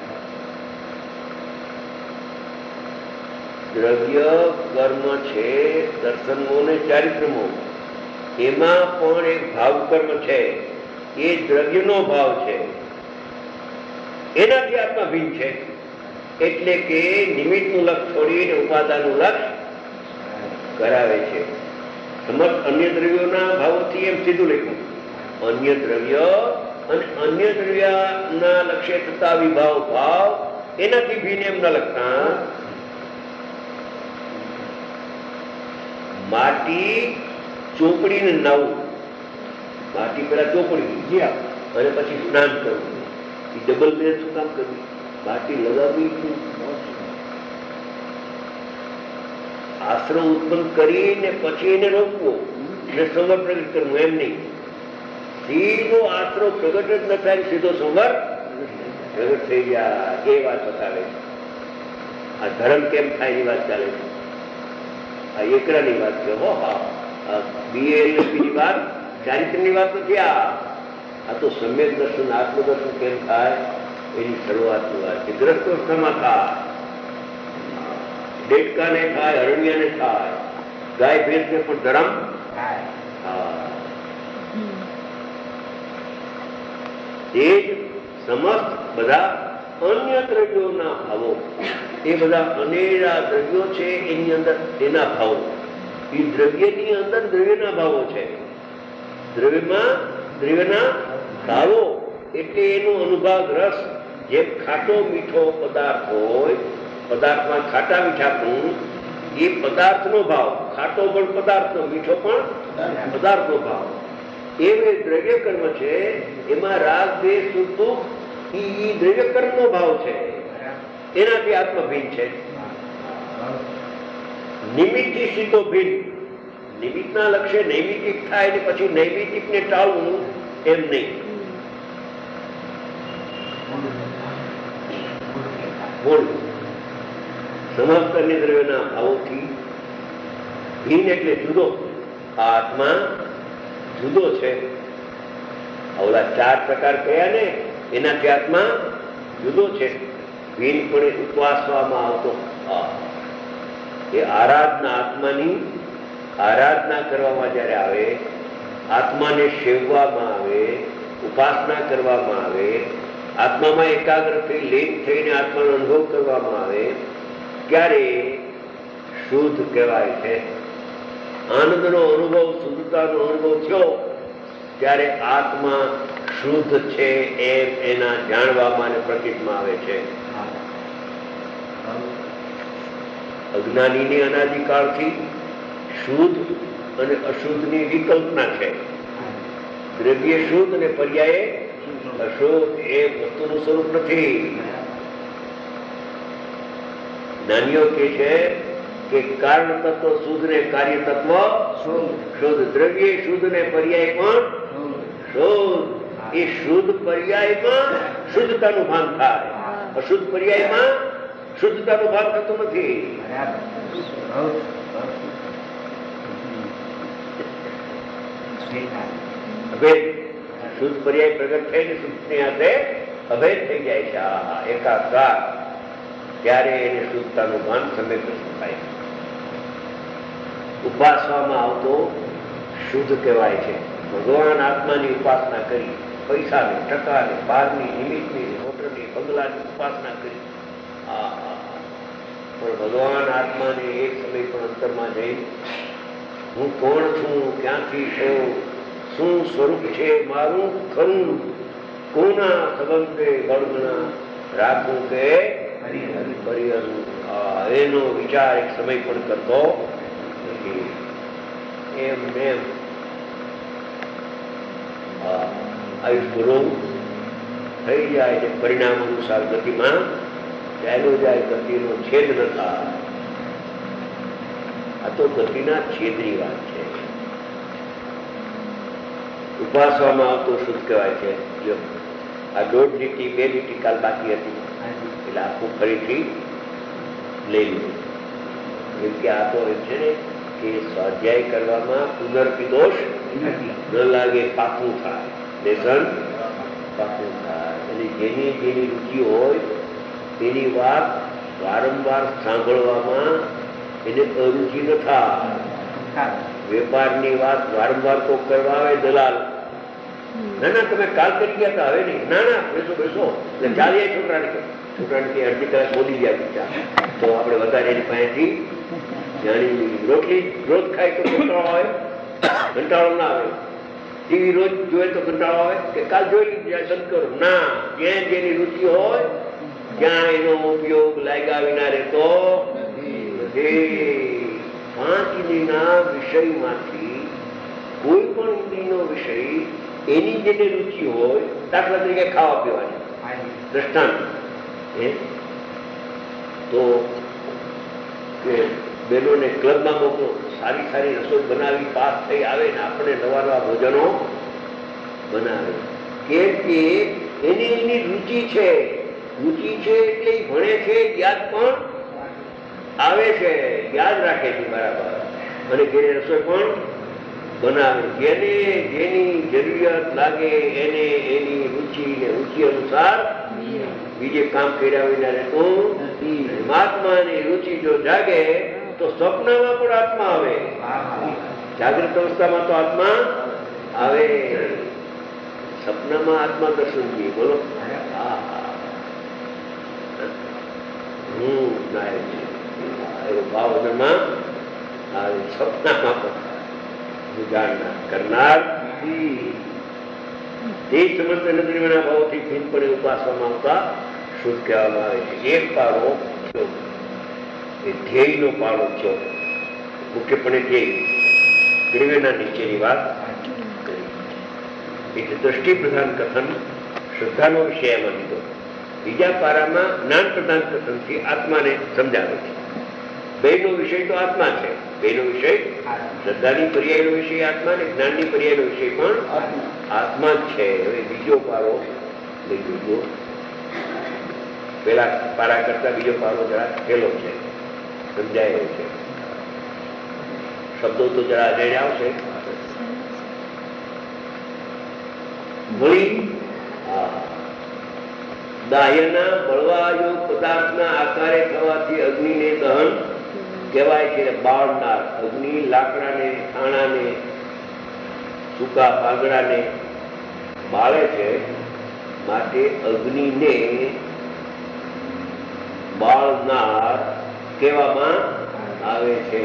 દ્રવ્ય કર્મ છે દર્શનમો ને ચારિત્રમો, એમાં પણ એક ભાવ કર્મ છે, એ દ્રવ્યનો ભાવ છે, એનાથી આત્મા ભિન્ન છે. એટલે કે નિમિત્તનું લક્ષ છોડીને ઉપાદાનનું લક્ષ કરાવે છે. સમર્થ અન્ય દ્રવ્યોના ભાવોથી એમ સીધું લખ્યું, અન્ય દ્રવ્ય અને અન્ય દ્રવ્યના લક્ષ્ય થતા વિભાવ ભાવ એનાથી ભિન્ન એમ ન લખતા, માટી ચોપડીને નાવું, માટી પેલા ચોપડી જ્યાં અને પછી સ્નાન કરવું, એ ડબલ મેં શું કામ કરવું? માટી લગાવવી, આશ્રમ ઉત્પન્ન કરીને પછી એને રોકવો અને સંવર પ્રગટ કરવું, એમ નહીં. સીધો આશ્રમ પ્રગટ જ ન થાય, સીધો સંવર પ્રગટ થઈ ગયા, એ વાત બતાવે છે. આ ધર્મ કેમ થાય એની વાત ચાલે છે. આ એકરાની વાત છે. હો હા, બીજી વાત ચારિત્રની વાત નથી. આ આ તો સમ્યક દર્શન આત્મદર્શન કેમ થાય એની શરૂઆતની વાત છે. ગ્રસ્તોસ્થામાં થાય, દેડકાને થાય, હરણિયાને થાય, ગાય ભેંસને પણ ધરમ થાય. એ જ સમસ્ત બધા અન્ય દ્રવ્યોના ભાવો, એ બધા અનેરા દ્રવ્યો છે એની અંદર એના ભાવો, એ દ્રવ્યની અંદર દ્રવ્યના ભાવો છે. દ્રવ્યમાં દ્રવ્યના ભાવો એટલે એનો અનુભાગ રસ. જેમ ખાટો મીઠો પદાર્થ હોય, પદાર્થમાં ખાટા મીઠા ગુણ, એ પદાર્થનો ભાવ, ખાટો પણ પદાર્થનો, મીઠો પણ પદાર્થનો ભાવ. એ દ્રવ્ય કર્મ છે, એમાં રાગ દ્વેષ સુખ દુઃખ એ દ્રવ્ય કર્મનો ભાવ છે, એનાથી આત્મા ભિન્ન છે. નિમિત્તથી સીધો ભિન્ન. નિમિત્તના લક્ષ્ય નૈમિતિક થાય ને પછી નૈમિતિકને ટાળવું એમ નહીં. સમસ્ત અન્ય દ્રવ્યના ભાવોથી ભિન્ન એટલે જુદો. આ આત્મા જુદો છે. ઓલા ચાર પ્રકાર કયા ને એનાથી આત્મા જુદો છે. ભિન્ન પણ ઉપવાસવામાં આવતો એ આરાધના, આત્માની આરાધના કરવામાં જ્યારે આવે, આત્માને સેવવામાં આવે, ઉપાસના કરવામાં આવે, આત્મામાં એકાગ્ર થઈ લીન થઈને આત્માનો અનુભવ કરવામાં આવે, ત્યારે શુદ્ધ કહેવાય છે. આનંદનો અનુભવ, શુદ્ધતાનો અનુભવ થયો ત્યારે આત્મા શુદ્ધ છે એમ એના જાણવામાં અને પ્રતીતમાં આવે છે. અજ્ઞાનીની અનાદિકાળથી શુદ્ધ અને અશુદ્ધની વિકલ્પના છે. દ્રવ્ય શુદ્ધ અને પર્યાય અશુદ્ધ એ વસ્તુનું સ્વરૂપ નથી. જ્ઞાનીઓ કે છે કે કારણ તત્વ શુદ્ધ ને કાર્ય તત્વ શુદ્ધ. દ્રવ્ય શુદ્ધ ને પર્યાય પણ શુદ્ધ. એ શુદ્ધ પર્યાયમાં શુદ્ધતાનું ભાન થાય, અશુદ્ધ પર્યાયમાં શુદ્ધતાનું ભાન થતું નથી. અભેદ શુદ્ધ પર્યાય પ્રગટ થઈને શુદ્ધની હાથે અભેદ થઈ જાય છે. આ એકાકાર ત્યારે એને શુદ્ધતાનું ભાન સમ્યક દર્શન થાય. ઉપાસવામાં આવતો શુદ્ધ કહેવાય છે. ભગવાન આત્માની ઉપાસના કરી, પૈસાની, ટકાની, બહારની, નિમિત્તની, હોટલની, બંગલાની ઉપાસના કરી, આ પણ ભગવાન આત્માને એક સમય પણ અંતરમાં જઈ હું કોણ છું, ક્યાંથી છું, શું સ્વરૂપ છે મારું ખરું, કોના સંબંધે ગણગણા રાખવું કે હરિહરનું, એનો વિચાર એક સમય પણ કરતો નથી. એમ એમ આયુષ પૂરું થઈ જાય છે. પરિણામ અનુસાર ગતિમાં ચાલ્યો જાય, ગતિનો છેદ ન થાય. આ તો ગતિના છેદની વાત છે. ઉપાસવામાં આવતું શુદ્ધ કહેવાય છે. જો આ દોઢ લીટી બે લીટી કાલ બાકી હતી એટલે આખું ફરીથી લઈ લીધું. કેમ કે આ તો એમ છે ને કે સ્વાધ્યાય કરવામાં પુનર્પિદોષ ન લાગે, પાકું થાય, લેસન પાકું થાય. અને જેની જેની રુચિ હોય તેની વાત વારંવાર સાંભળવામાં એને અરુચિ ન થાય. વેપારની વાત વારંવાર તો કરવા આવે દલાલ, ના ના તમે કાલ કરી ગયા હતા હવે નહીં, ના ના બેસો બેસો એટલે ચાલીએ છોકરાને કે છોકરાને કે અડધી કલાક બોલી ગયા તો આપણે વધારે એની પાસેથી જાણી રોટલી રોજ ખાય તો કંટાળો આવે, કંટાળો ના આવે. ટીવી રોજ જોઈએ તો કંટાળો આવે કે કાલ જોઈ લીધી બંધ કરો, ના. જ્યાં જેની રુચિ હોય ત્યાં એનો ઉપયોગ લાગ્યા વિના રહેતો નથી. પાંચ ઇન્દ્રિયના વિષયમાંથી કોઈ પણ ઇન્દ્રિયનો વિષય એની જેને રુચિ હોય, દાખલા તરીકે ખાવા પીવાની દ્રષ્ટાંત તો કે બહેનોને ક્લબમાં મોકલો, સારી સારી રસોઈ બનાવી પાસ થઈ આવે ને આપણે નવા નવા ભોજનો બનાવે. કેમ કે એની એની રુચિ છે, રુચિ છે એટલે ભણે છે, યાદ પણ આવે છે, યાદ રાખે છે બરાબર, અને ઘરે રસોઈ પણ બનાવે. જેને જેની જરૂરિયાત લાગે એને એની રુચિ ને રુચિ અનુસાર બીજે કામ કર્યા વિના રહેતો મહાત્માની રુચિ જો જાગે તો સ્વપ્નમાં પણ આત્મા આવે, જાગૃત અવસ્થામાં તો આત્મા આવે, સપનામાં આત્મા દર્શન જોઈએ. બોલો હા હું નાય એવો ભાવ વદનમાં આવે, સપનામાં પણ જાણનાર કરનાર તે સમસ્ત નદીના ભાવથી ભીનપણે ઉપાસવામાં આવતા શુદ્ધ કહેવામાં આવે છે. એક પારો એ ધ્યેયનો પાડો છો, મુખ્યપણે ધ્યેય દ્રવ્યના નીચેની વાત કરી એટલે દ્રષ્ટિ પ્રધાન કથન શ્રદ્ધાનો વિષય એમાં લીધો. બીજા પારામાં જ્ઞાન પ્રધાન કથનથી આત્માને સમજાવે છે. બેનો વિષય તો આત્મા છે, બેનો વિષય શ્રદ્ધાની પર્યાયનો વિષય આત્મા ને જ્ઞાનની પર્યાયનો વિષય પણ આત્મા જ છે. હવે બીજો પારો લઈ લીધો, પેલા પારા કરતા બીજો પારો જરા ખેલો છે, સમજાય છે. શબ્દો તો જરા જઈને આવશે. દાહ્યના બળવાયુક્ત પદાર્થના આકારે થવાથી અગ્નિને દહન કહેવાય છે. બાળનાર અગ્નિ લાકડાને, છાણાને, સૂકા પાંદડાને બાળે છે, માટે અગ્નિને બાળનાર કહેવામાં આવે છે.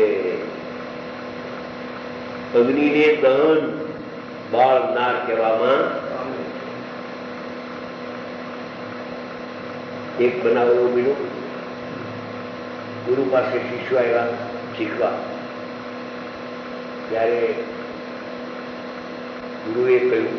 અગ્નિને દહન બાળનાર કહેવામાં. એક બનાવેલો બીજો ગુરુ પાસે શિષ્યો આવ્યા શીખવા, ત્યારે ગુરુએ કહ્યું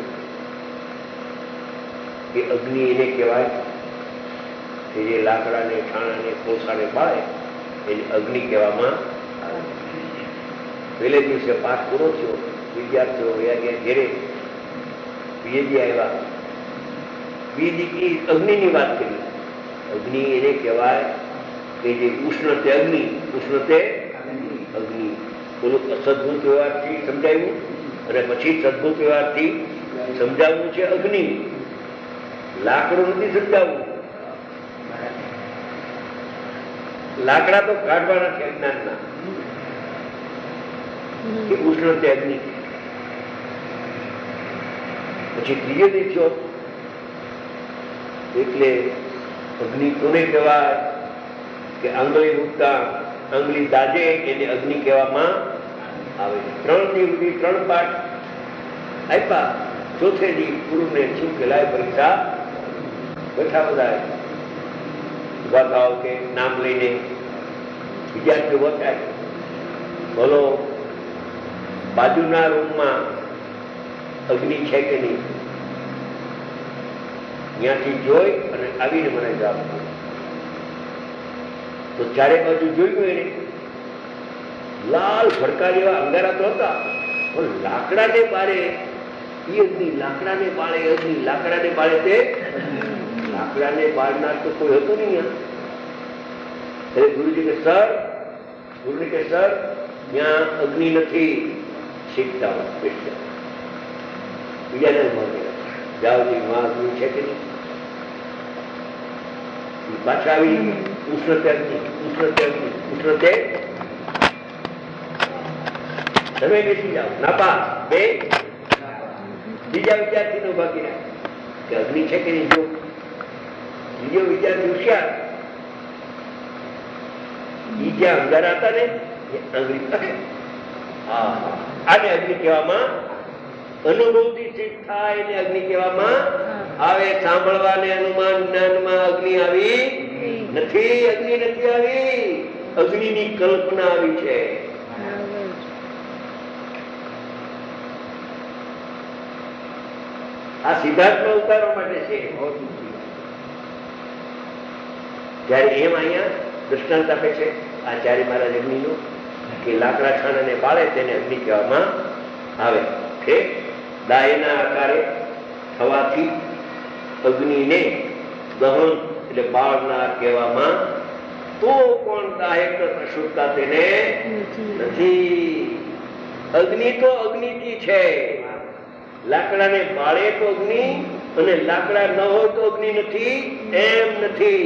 કે અગ્નિ એને કહેવાય કે જે લાકડાને, છાણાને, કોલસાને બાળે એને અગ્નિ કહેવામાં આવે. પહેલે દિવસે પાઠ પૂરો થયો, વિદ્યાર્થીઓ ગયા ઘેરે, બીજે આવ્યા, બીજી અગ્નિની વાત કરી. અગ્નિ એને કહેવાય કે જે ઉષ્ણ તે અગ્નિ, ઉષ્ણ તે અગ્નિ. પેલું સદભૂત વ્યવહારથી સમજાવ્યું અને પછી સદભૂત વ્યવહારથી સમજાવવું છે અગ્નિ. લાકડું નથી સમજાવવું, લાકડા તો કાઢવાના છે અજ્ઞાનના, કે ઉષ્ણ તે અગ્નિ. પછી ત્રીજો દિવસો એટલે અગ્નિ કોને કહેવાય કે આંગળી મૂકતા આંગળી દાજે એને અગ્નિ કહેવામાં આવે. ત્રણ દિવસ ત્રણ પાઠ આપ્યા. ચોથે દી ગુરુને શું કેલાય પરીક્ષા બેઠા બધા ઉભા થાવ કે નામ લઈને વિદ્યાર્થીઓ બતાય, બોલો બાજુના રૂમમાં અગ્નિ છે કે નહીં? ત્યાંથી જોઈ અને આવીને મને જવાબ આપ્યો. તો ચારે બાજુ જોયું એને લાલ ભડકા જેવા અંગારા તો હતા, પણ લાકડાને બારે એ અગ્નિ લાકડાને બાળે, અગ્નિ લાકડાને બાળે તે લાકડાને બાળનાર તો કોઈ હતું નહીં. એટલે ગુરુજી કે સર ગુરુજી કે સર ત્યાં અગ્નિ નથી, શીખતા બીજાને જાઓ માં અગ્નિ છે કે નહીં. પાછા આવી ઉષ્ણતે અગ્નિ, ઉષ્ણતે અગ્નિ, ઉષ્ણતે તમે બેસી જાઓ નાપા બે. બીજા વિદ્યાર્થી નો બાકી કે અગ્નિ છે કે નહીં જો. બીજો વિદ્યાર્થી હોશિયાર, ઈ જ્યાં અંધારા હતા ને અગ્નિ, આને અગ્નિ કહેવામાં અનુભવથી સિદ્ધ થાય એને અગ્નિ કહેવામાં આવે. સાંભળવા ને અનુમાન જ્ઞાનમાં અગ્નિ આવી નથી, અગ્નિ નથી આવી, અગ્નિની કલ્પના આવી છે. આ સિદ્ધાર્થમાં ઉતારવા માટે છે. જયારે એમ અહીંયા દૃષ્ટાંત આપે છે આચાર્ય મહારાજ અગ્નિનું કે લાકડા છાણાને બાળે તેને અગ્નિ કહેવામાં આવે છે. દાયના આકારે થવાથી અગ્નિને દહન એટલે બાળનાર કહેવામાં તો પણ દાયક શુદ્ધતા તેને નથી. અગ્નિ તો અગ્નિથી છે. લાકડાને બાળે તો અગ્નિ અને લાકડા ન હોય તો અગ્નિ નથી એમ નથી.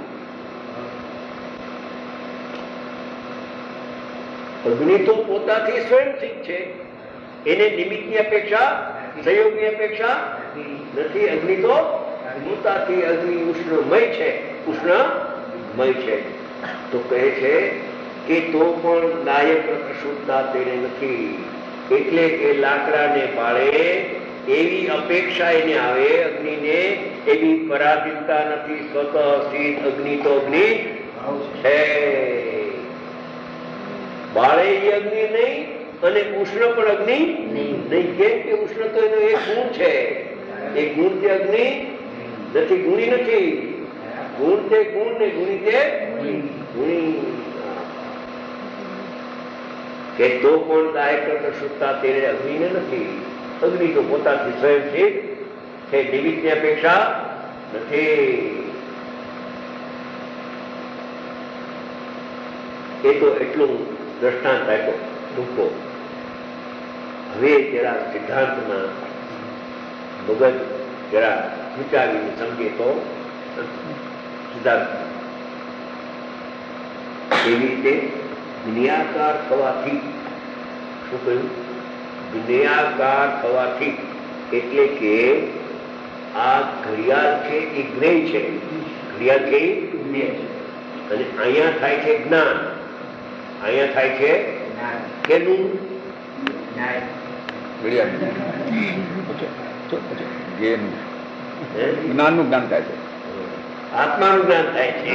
અગ્નિ તો પોતાથી સ્વયં સિદ્ધ છે, એને નિમિત્તની અપેક્ષા સંયોગની અપેક્ષા નથી. અગ્નિ તો પોતાથી અગ્નિ ઉષ્ણમય છે, ઉષ્ણમય છે. તો કહે છે કે તો પણ દાયક શુદ્ધતા તેને નથી. એટલે કે લાકડાને બાળે એવી અપેક્ષા એને આવે અગ્નિને, એવી પરાધીનતા નથી. સ્વતઃ સિદ્ધ અગ્નિ તો અગ્નિ છે. બાળે એ અગ્નિ નહીં અને ઉષ્ણ પણ અગ્નિ નહીં. કેમ કે ઉષ્ણ તો એનો એક ગુણ છે. એ ગુણ તે અગ્નિ નથી, ગુણી નથી. ગુણ તે ગુણ ને ગુણી તે ગુણી. કે તો પણ દાયક શુદ્ધતા તેને અગ્નિને નથી. અગ્નિ તો પોતાથી સ્વયં સિદ્ધ છે, નિમિત્તની અપેક્ષા નથી. એ તો એટલું દ્રષ્ટાંત આપ્યો ટૂંકો. હવે જરા સિદ્ધાંતમાં મગજ જરા વિચારીને સમજે તો સિદ્ધાંત એવી રીતે જ્ઞેયાકાર થવાથી, શું કહ્યું? જ્ઞેયાકાર થવાથી એટલે કે આ ઘડિયાળ છે એ જ્ઞેય છે, ઘડિયાળ છે એ જ્ઞેય છે. અને અહીંયા થાય છે જ્ઞાન, અહીંયા થાય છે કેનું જ્ઞાનનું જ્ઞાન થાય છે, આત્માનું જ્ઞાન થાય છે.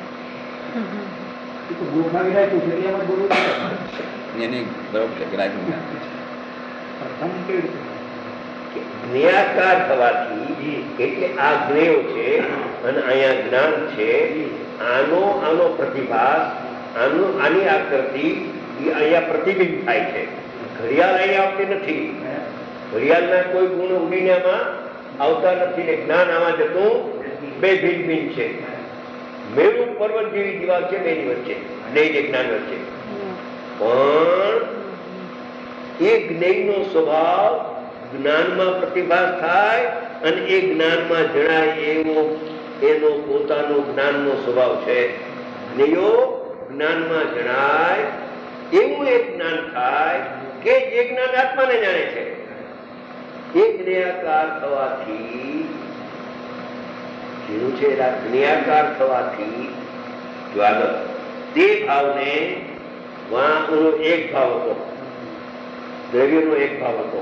જ્ઞેયાકાર થવાથી એટલે આ જ્ઞેયો છે અને અહીંયા જ્ઞાન છે. આનો આનો પ્રતિભાસ, આનું આની આકૃતિ એ અહીંયા પ્રતિબિંબ થાય છે. ઘડિયાળ અહીંયા આવતી નથી, ઘડિયાળના કોઈ ગુણ ઉડીને આમાં આવતા નથી ને જ્ઞાન આમાં જતું બે ભિન્ન ભિન્ન છે. મેરુ પર્વત જેવી દિવાલ છે બેની વચ્ચે, જ્ઞેય જ્ઞાન વચ્ચે. પણ એ જ્ઞેયનો સ્વભાવ જ્ઞાનમાં પ્રતિભાસ થાય અને એ જ્ઞાનમાં જણાય એવો એનો પોતાનો જ્ઞાનનો સ્વભાવ છે. જ્ઞેયો જ્ઞાનમાં જણાય એવું એક જ્ઞાન થાય કે જે જ્ઞાન આત્માને જાણે છે. એ જ્ઞેયાકાર થવાથી જેનું છે જ્ઞેયાકાર થવાથી જો આગળ તે ભાવને વાંનો એક ભાવ હતો, દ્રવ્યનો એક ભાવ હતો.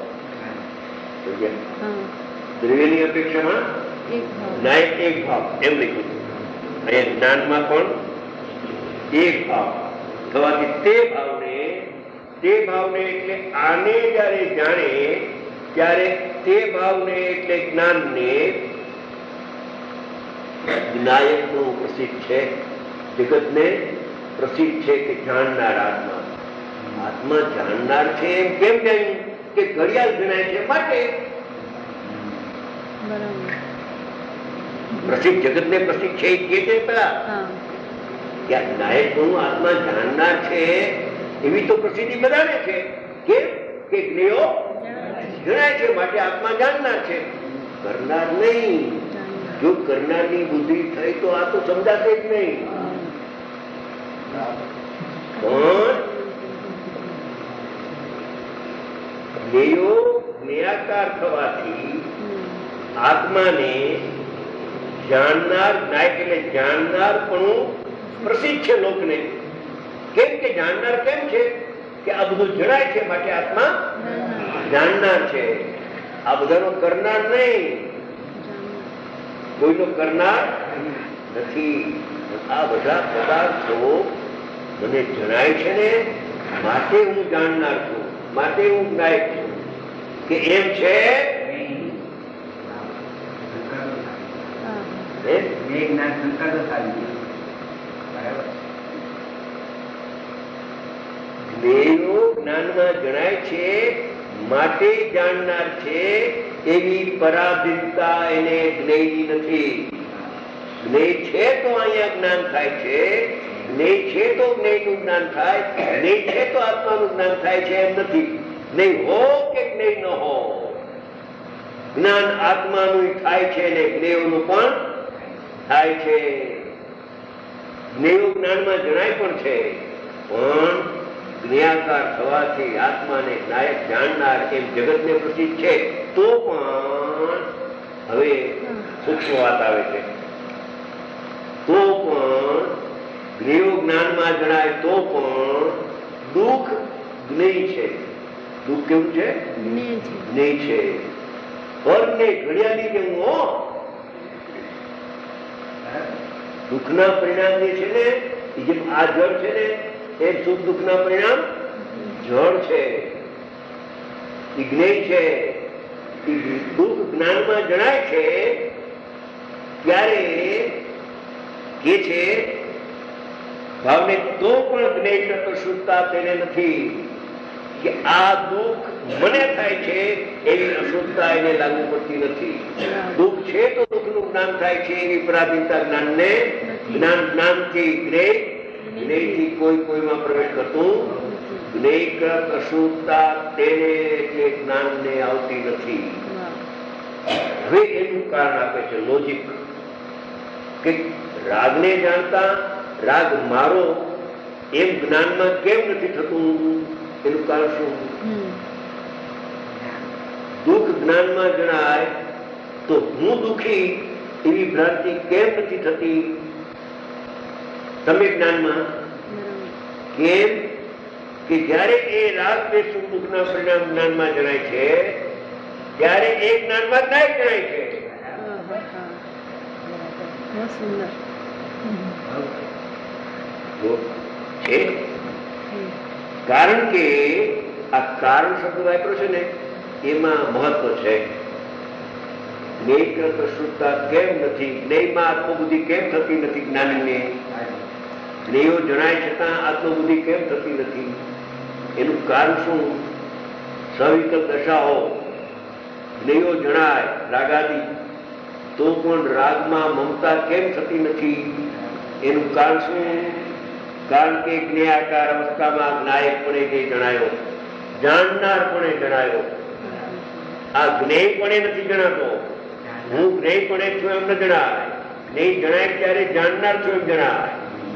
દ્રવ્યની અપેક્ષામાં નાયક એક ભાવ એમ લખ્યું. અહીંયા જ્ઞાનમાં પણ એક ભાવ થવાથી તે ભાવને તે ભાવને એટલે આને જ્યારે જાણે ત્યારે તે ભાવને એટલે જ્ઞાનને જ્ઞાયકનું પ્રસિદ્ધ છે. જગતને પ્રસિદ્ધ છે કે જાણનાર આત્મા. આત્મા જાણનાર છે એમ કેમ કહ્યું? કે ઘડિયાળ જણાય છે માટે પ્રસિદ્ધ જગતને પ્રસિદ્ધ છે કે છે પેલા ત્યાં નાયક નું આત્મા જાણનાર છે એવી તો પ્રસિદ્ધિ બધાને છે કેમ કે જ્ઞેયો જણાય છે માટે આત્મા જાણનાર છે, કરનાર નહીં. જો કરનારની બુદ્ધિ થઈ તો આ તો સમજાશે જ નહીં. પણ જ્ઞેયો જ્ઞેયાકાર થવાથી આત્માને જાણનાર, નાયક એટલે જાણનાર પણ પ્રસિદ્ધ છે લોકને. કેમ કે જાણનાર કેમ છે કે આ બધું જણાય છે માટે આત્મા જાણનાર છે. આ બધાનો કરનાર નહીં, કોઈનો કરનાર નથી. આ બધા પદાર્થો મને જણાય છે ને માટે હું જાણનાર છું, માટે હું નાયક છું કે એમ છે. જ્ઞાનમાં જણાય છે માટે જાણનાર છે એવી પરાધીનતા એને જ્ઞેયની નથી. જ્ઞેય છે તો અહીંયા જ્ઞાન થાય છે, જ્ઞેય છે તો જ્ઞેયનું જ્ઞાન થાય, જ્ઞેય છે તો આત્માનું જ્ઞાન થાય છે એમ નથી. જ્ઞેય હો કે જ્ઞેય ન હો, જ્ઞાન આત્માનું થાય છે ને જ્ઞેયનું પણ થાય છે. જ્ઞેયો જ્ઞાનમાં જણાય પણ છે, પણ જ્ઞેયાકાર થવાથી આત્માને નાયક જાણનાર એમ જગતને પ્રસિદ્ધ છે તો પણ હવે સૂક્ષ્મ વાત આવે છે. તો પણ જ્ઞેયો જ્ઞાનમાં જણાય તો પણ દુઃખ જ્ઞેય છે. દુઃખ કેવું છે? જ્ઞેય છે. પર ને ઘડિયાળની જેવું હો. દુઃખના પરિણામ જે છે ને એ જેમ આ જળ છે ને એ સુખ દુઃખના પરિણામ જળ છે, એ જ્ઞેય છે. એ દુઃખ જ્ઞાનમાં જણાય છે ત્યારે કે છે ભાવને તો પણ જ્ઞેય અશુદ્ધતા તેને નથી કે આ દુઃખ મને થાય છે એવી અશુદ્ધતા એને લાગુ પડતી નથી. દુઃખ છે તો દુઃખનું જ્ઞાન થાય છે એવી પરાધીનતા જ્ઞાનને જ્ઞાન જ્ઞાનથી જ્ઞેય જ્ઞેયથી કોઈ કોઈમાં પ્રવેશ કરતું જ્ઞેયકૃત અશુદ્ધતા તેને એટલે જ્ઞાનને આવતી નથી. હવે એનું કારણ આપે છે લોજિક કે રાગને જાણતા રાગ મારો એમ જ્ઞાનમાં કેમ નથી થતું? એનું કારણ શું? દુઃખ જ્ઞાનમાં જણાય તો હું દુઃખી એવી ભ્રાંતિ કેમ નથી થતી સમ્યક જ્ઞાનમાં? કેમ કે જ્યારે એ રાગ કે સુખ દુઃખના પરિણામ જ્ઞાનમાં જણાય છે ત્યારે એ જ્ઞાનમાં નાયક જણાય છે. છે કારણ કે આ કારણ શબ્દ વાપરો છે ને એમાં મહત્વ છે. જ્ઞેયકૃત અશુદ્ધતા કેમ નથી? જ્ઞેયમાં આત્મબુદ્ધિ કેમ થતી નથી? જ્ઞાનીને જ્ઞેયો જણાય છતાં આત્મબુદ્ધિ કેમ થતી નથી? એનું કારણ શું? સવિકલ્પ દશાઓ જ્ઞેયો જણાય રાગાદી તો પણ રાગમાં મમતા કેમ થતી નથી? એનું કારણ શું? કારણ કે જ્ઞેયાકાર અવસ્થામાં જ્ઞાયકપણે જે જણાયો, જાણનારપણે જણાયો, આ જ્ઞેયપણે નથી જણાતો. હું જ્ઞેયપણે છું એમ ન જણાય. જ્ઞેય જણાય ત્યારે જાણનાર છું એમ જણાય.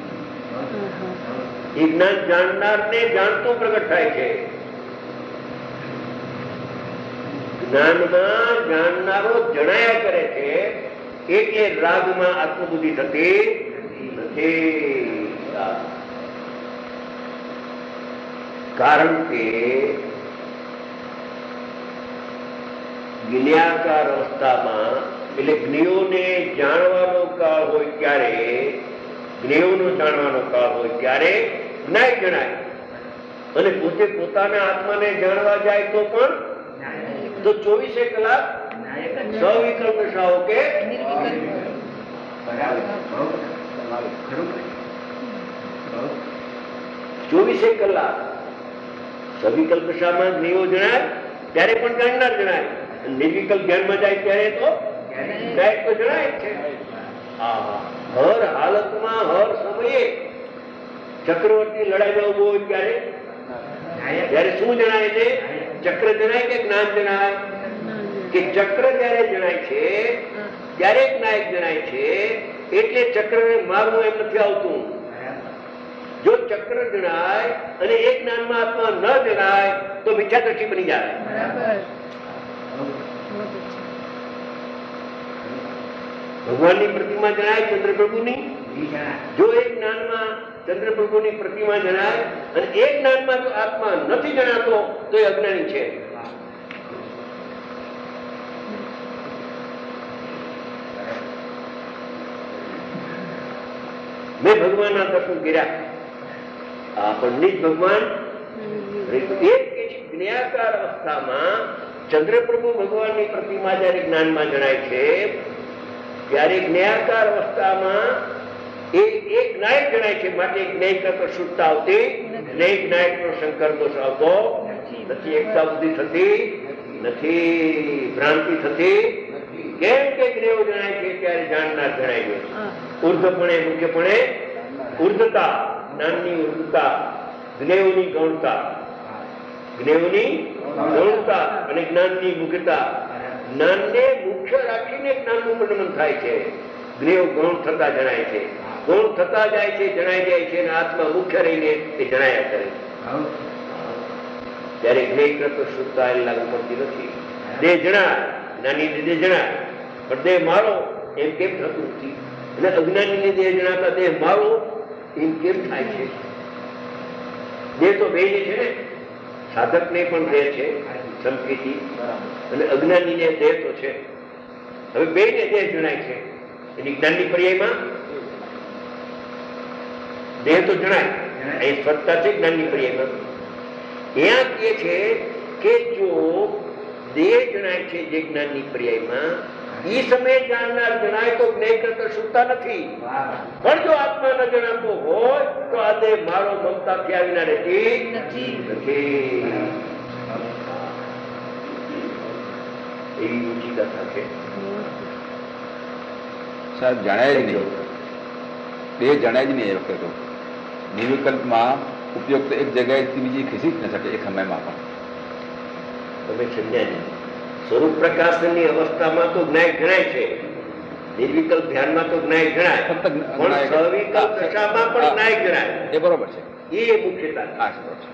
એ જ્ઞાન જાણનાર ને જાણતું પ્રગટ થાય છે. જ્ઞાનમાં જાણનારો જણાયા કરે છે એટલે રાગમાં આત્મબુદ્ધિ થતી નથી. કારણ કે જ્ઞેયાકાર અવસ્થામાં એટલે જ્ઞેયોને જાણવાનો કાળ હોય ત્યારે, જ્ઞેયોનો જાણવાનો કાળ હોય ત્યારે જ્ઞાય જણાય. અને પોતે પોતાના આત્માને જાણવા જાય તો પણ તો ચોવીસે કલાક સવિકલ્પ દશાઓ કે ચોવીસે કલાક સવિકલ્પ દશામાં જ્ઞેયો જણાય ત્યારે પણ જાણનાર જણાય, નિર્વિકલ્પ ધ્યાનમાં જાય ત્યારે તો નાયક તો જણાય જ છે. હા, હર હાલતમાં હર સમયે ચક્રવર્તી લડાઈમાં ઉભો હોય ત્યારે ત્યારે શું જણાય છે? ચક્ર જણાય કે જ્ઞાન જણાય? કે ચક્ર જયારે જણાય છે ત્યારે જ નાયક જણાય છે. એટલે ચક્રને મારવું એમ નથી આવતું. જો ચક્ર જણાય અને એક જ્ઞાનમાં આત્મા ન જણાય તો મિથ્યા દ્રષ્ટિ બની જાય. ભગવાનની પ્રતિમા જણાય ચંદ્રપ્રભુની, જો એક જ્ઞાનમાં ચંદ્રપ્રભુની પ્રતિમા જણાય અને એક જ્ઞાનમાં જો આત્મા નથી જણાતો તો એ અજ્ઞાની છે. મેં ભગવાનના દર્શન કર્યા, આપણને જ ભગવાન જ્ઞાકાર અવસ્થામાં ચંદ્રપ્રભુ ભગવાનની પ્રતિમા જયારે જ્ઞાનમાં જણાય છે ત્યારે જ્ઞાકાર અવસ્થામાં એ એક નાયક જણાય છે. માટે જ્ઞાયક શુદ્ધતા આવતી નહીં, જ્ઞાયક નો શંકર દોષ આવતો નથી, એકતા બુદ્ધિ થતી નથી, ભ્રાંતિ થતી. કેમ કે જ્ઞેય જણાય છે ત્યારે જાણનાર જણાય છે. ઉર્ધપણે મુખ્યપણે ઉર્ધતા, જ્ઞાનની ઉર્ધતા, જ્ઞેયની ગૌણતા, જ્ઞેયની ગૌણતા અને જ્ઞાનની મુખ્યતા. જ્ઞાનને મુખ્ય રાખીને જ્ઞાનનું વર્ણન થાય છે. જ્ઞેય ગૌણ થતા જણાય છે, ગૌણ થતા જાય છે, જણાય જાય છે અને આત્મા મુખ્ય રહીને એ જણાયા કરે છે. ત્યારે જ્ઞેય કરતો શુદ્ધતા એ લાગુ પડતી નથી. દેહ જણાય, જ્ઞાની દેહ જણાય, પણ દેહ મારો એમ કેમ થતું નથી? અને અજ્ઞાની દેહ જણાતા દેહ મારો એમ કેમ થાય છે? દેહ તો બે છે ને, સાધક ને પણ દેહ છે સંકેતી અને અજ્ઞાની ને દેહ તો છે. હવે બે ને દેહ જણાય છે. એની જ્ઞાનની પર્યાયમાં દેહ તો જણાય, એ સ્વતઃ છે. જ્ઞાનની પર્યાયમાં ત્યાં કે છે કે જો દેહ જણાય છે જે જ્ઞાનની પર્યાયમાં, એ સમયે જાણનાર જણાય તો જ્ઞેય કરતા શુદ્ધતા નથી. પણ જો આત્મા ન જણાતો હોય તો આ દેહ મારો મમતાથી આવીને રહેતી નથી. એવી ઊંચી કથા છે. સાહેબ જણાય જ નહીં, દેહ જણાય જ નહીં. એ વખતે તો નિર્વિકલ્પમાં ઉપયોગ તો એક જગ્યાએથી બીજી ખસી જ ન શકે એક સમયમાં પણ. તમે સમજ્યા નહીં. સ્વરૂપ પ્રકાશનની અવસ્થામાં તો જ્ઞાય જણાય છે, નિર્વિકલ્પ ધ્યાનમાં તો જ્ઞાય જણાય, પણ સવિકલ્પ દશામાં પણ જ્ઞાય જણાય. એ બરોબર છે, એ મુખ્યતા હા બરોબર છે.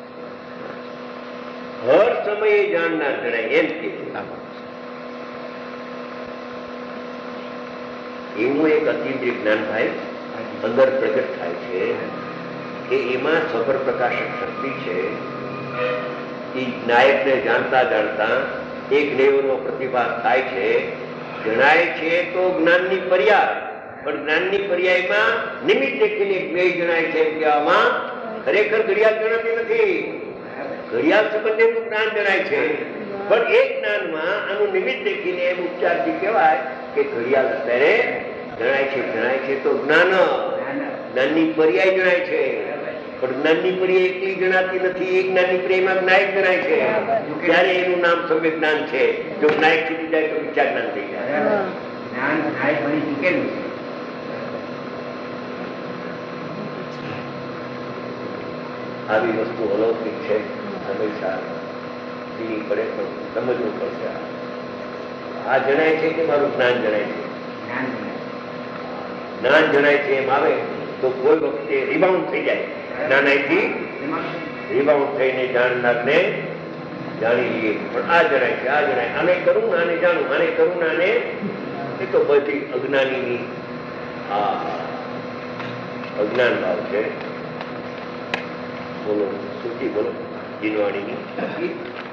હર સમયે જાણનાર જણાય એમ કે એવું એક અતિન્દ્રિય જ્ઞાન થાય, અંદર પ્રગટ થાય છે કે એમાં સફર પ્રકાશક શક્તિ છે. એ નાયકને જાણતા જાણતા એક જ્ઞેયનો પ્રતિભાસ થાય છે, જણાય છે તો જ્ઞાનની પર્યાય, પણ જ્ઞાનની પર્યાયમાં નિમિત્ત દેખીને જ્ઞેય જણાય છે. કે આમાં ખરેખર ઘડિયાળ જણાતી નથી, ઘડિયાળ સંબંધેનું જ્ઞાન જણાય છે, પણ એક જ્ઞાનમાં આનું નિમિત્ત દેખીને એમ ઉપચારથી કહેવાય કે ઘડિયાળ અત્યારે જણાય છે. જણાય છે તો જ્ઞાન, જ્ઞાનની પર્યાય જણાય છે, પણ જ્ઞાનની પર્યાય એકલી જણાતી નથી. એક જ્ઞાનની પર્યાયમાં જ્ઞાયક જણાય છે, ત્યારે એનું નામ સમ્યક જ્ઞાન છે. જો જ્ઞાયક છૂટી જાય તો વિચાર જ્ઞાન થઈ જાય. જ્ઞાન જ્ઞાયક બની ચૂકેલું છે. આવી વસ્તુ અલૌકિક છે, હંમેશા પીવી પડે પણ સમજવું પડશે. આ જણાય છે કે મારું જ્ઞાન જણાય છે, જ્ઞાન જણાય છે એમ આવે તો કોઈ વખતે રિબાઉન્ડ થઈ જાય. જ્ઞાનાયથી રિબાઉન્ડ થઈને જાણનારને જાણી લઈએ. પણ આ જણાય છે, આ જણાય, આને કરું ને આને જાણું, આને કરું ને આને, એ તો બધી અજ્ઞાનીની આ અજ્ઞાન ભાવ છે. બોલો સુખી બોલો જીનવાણીની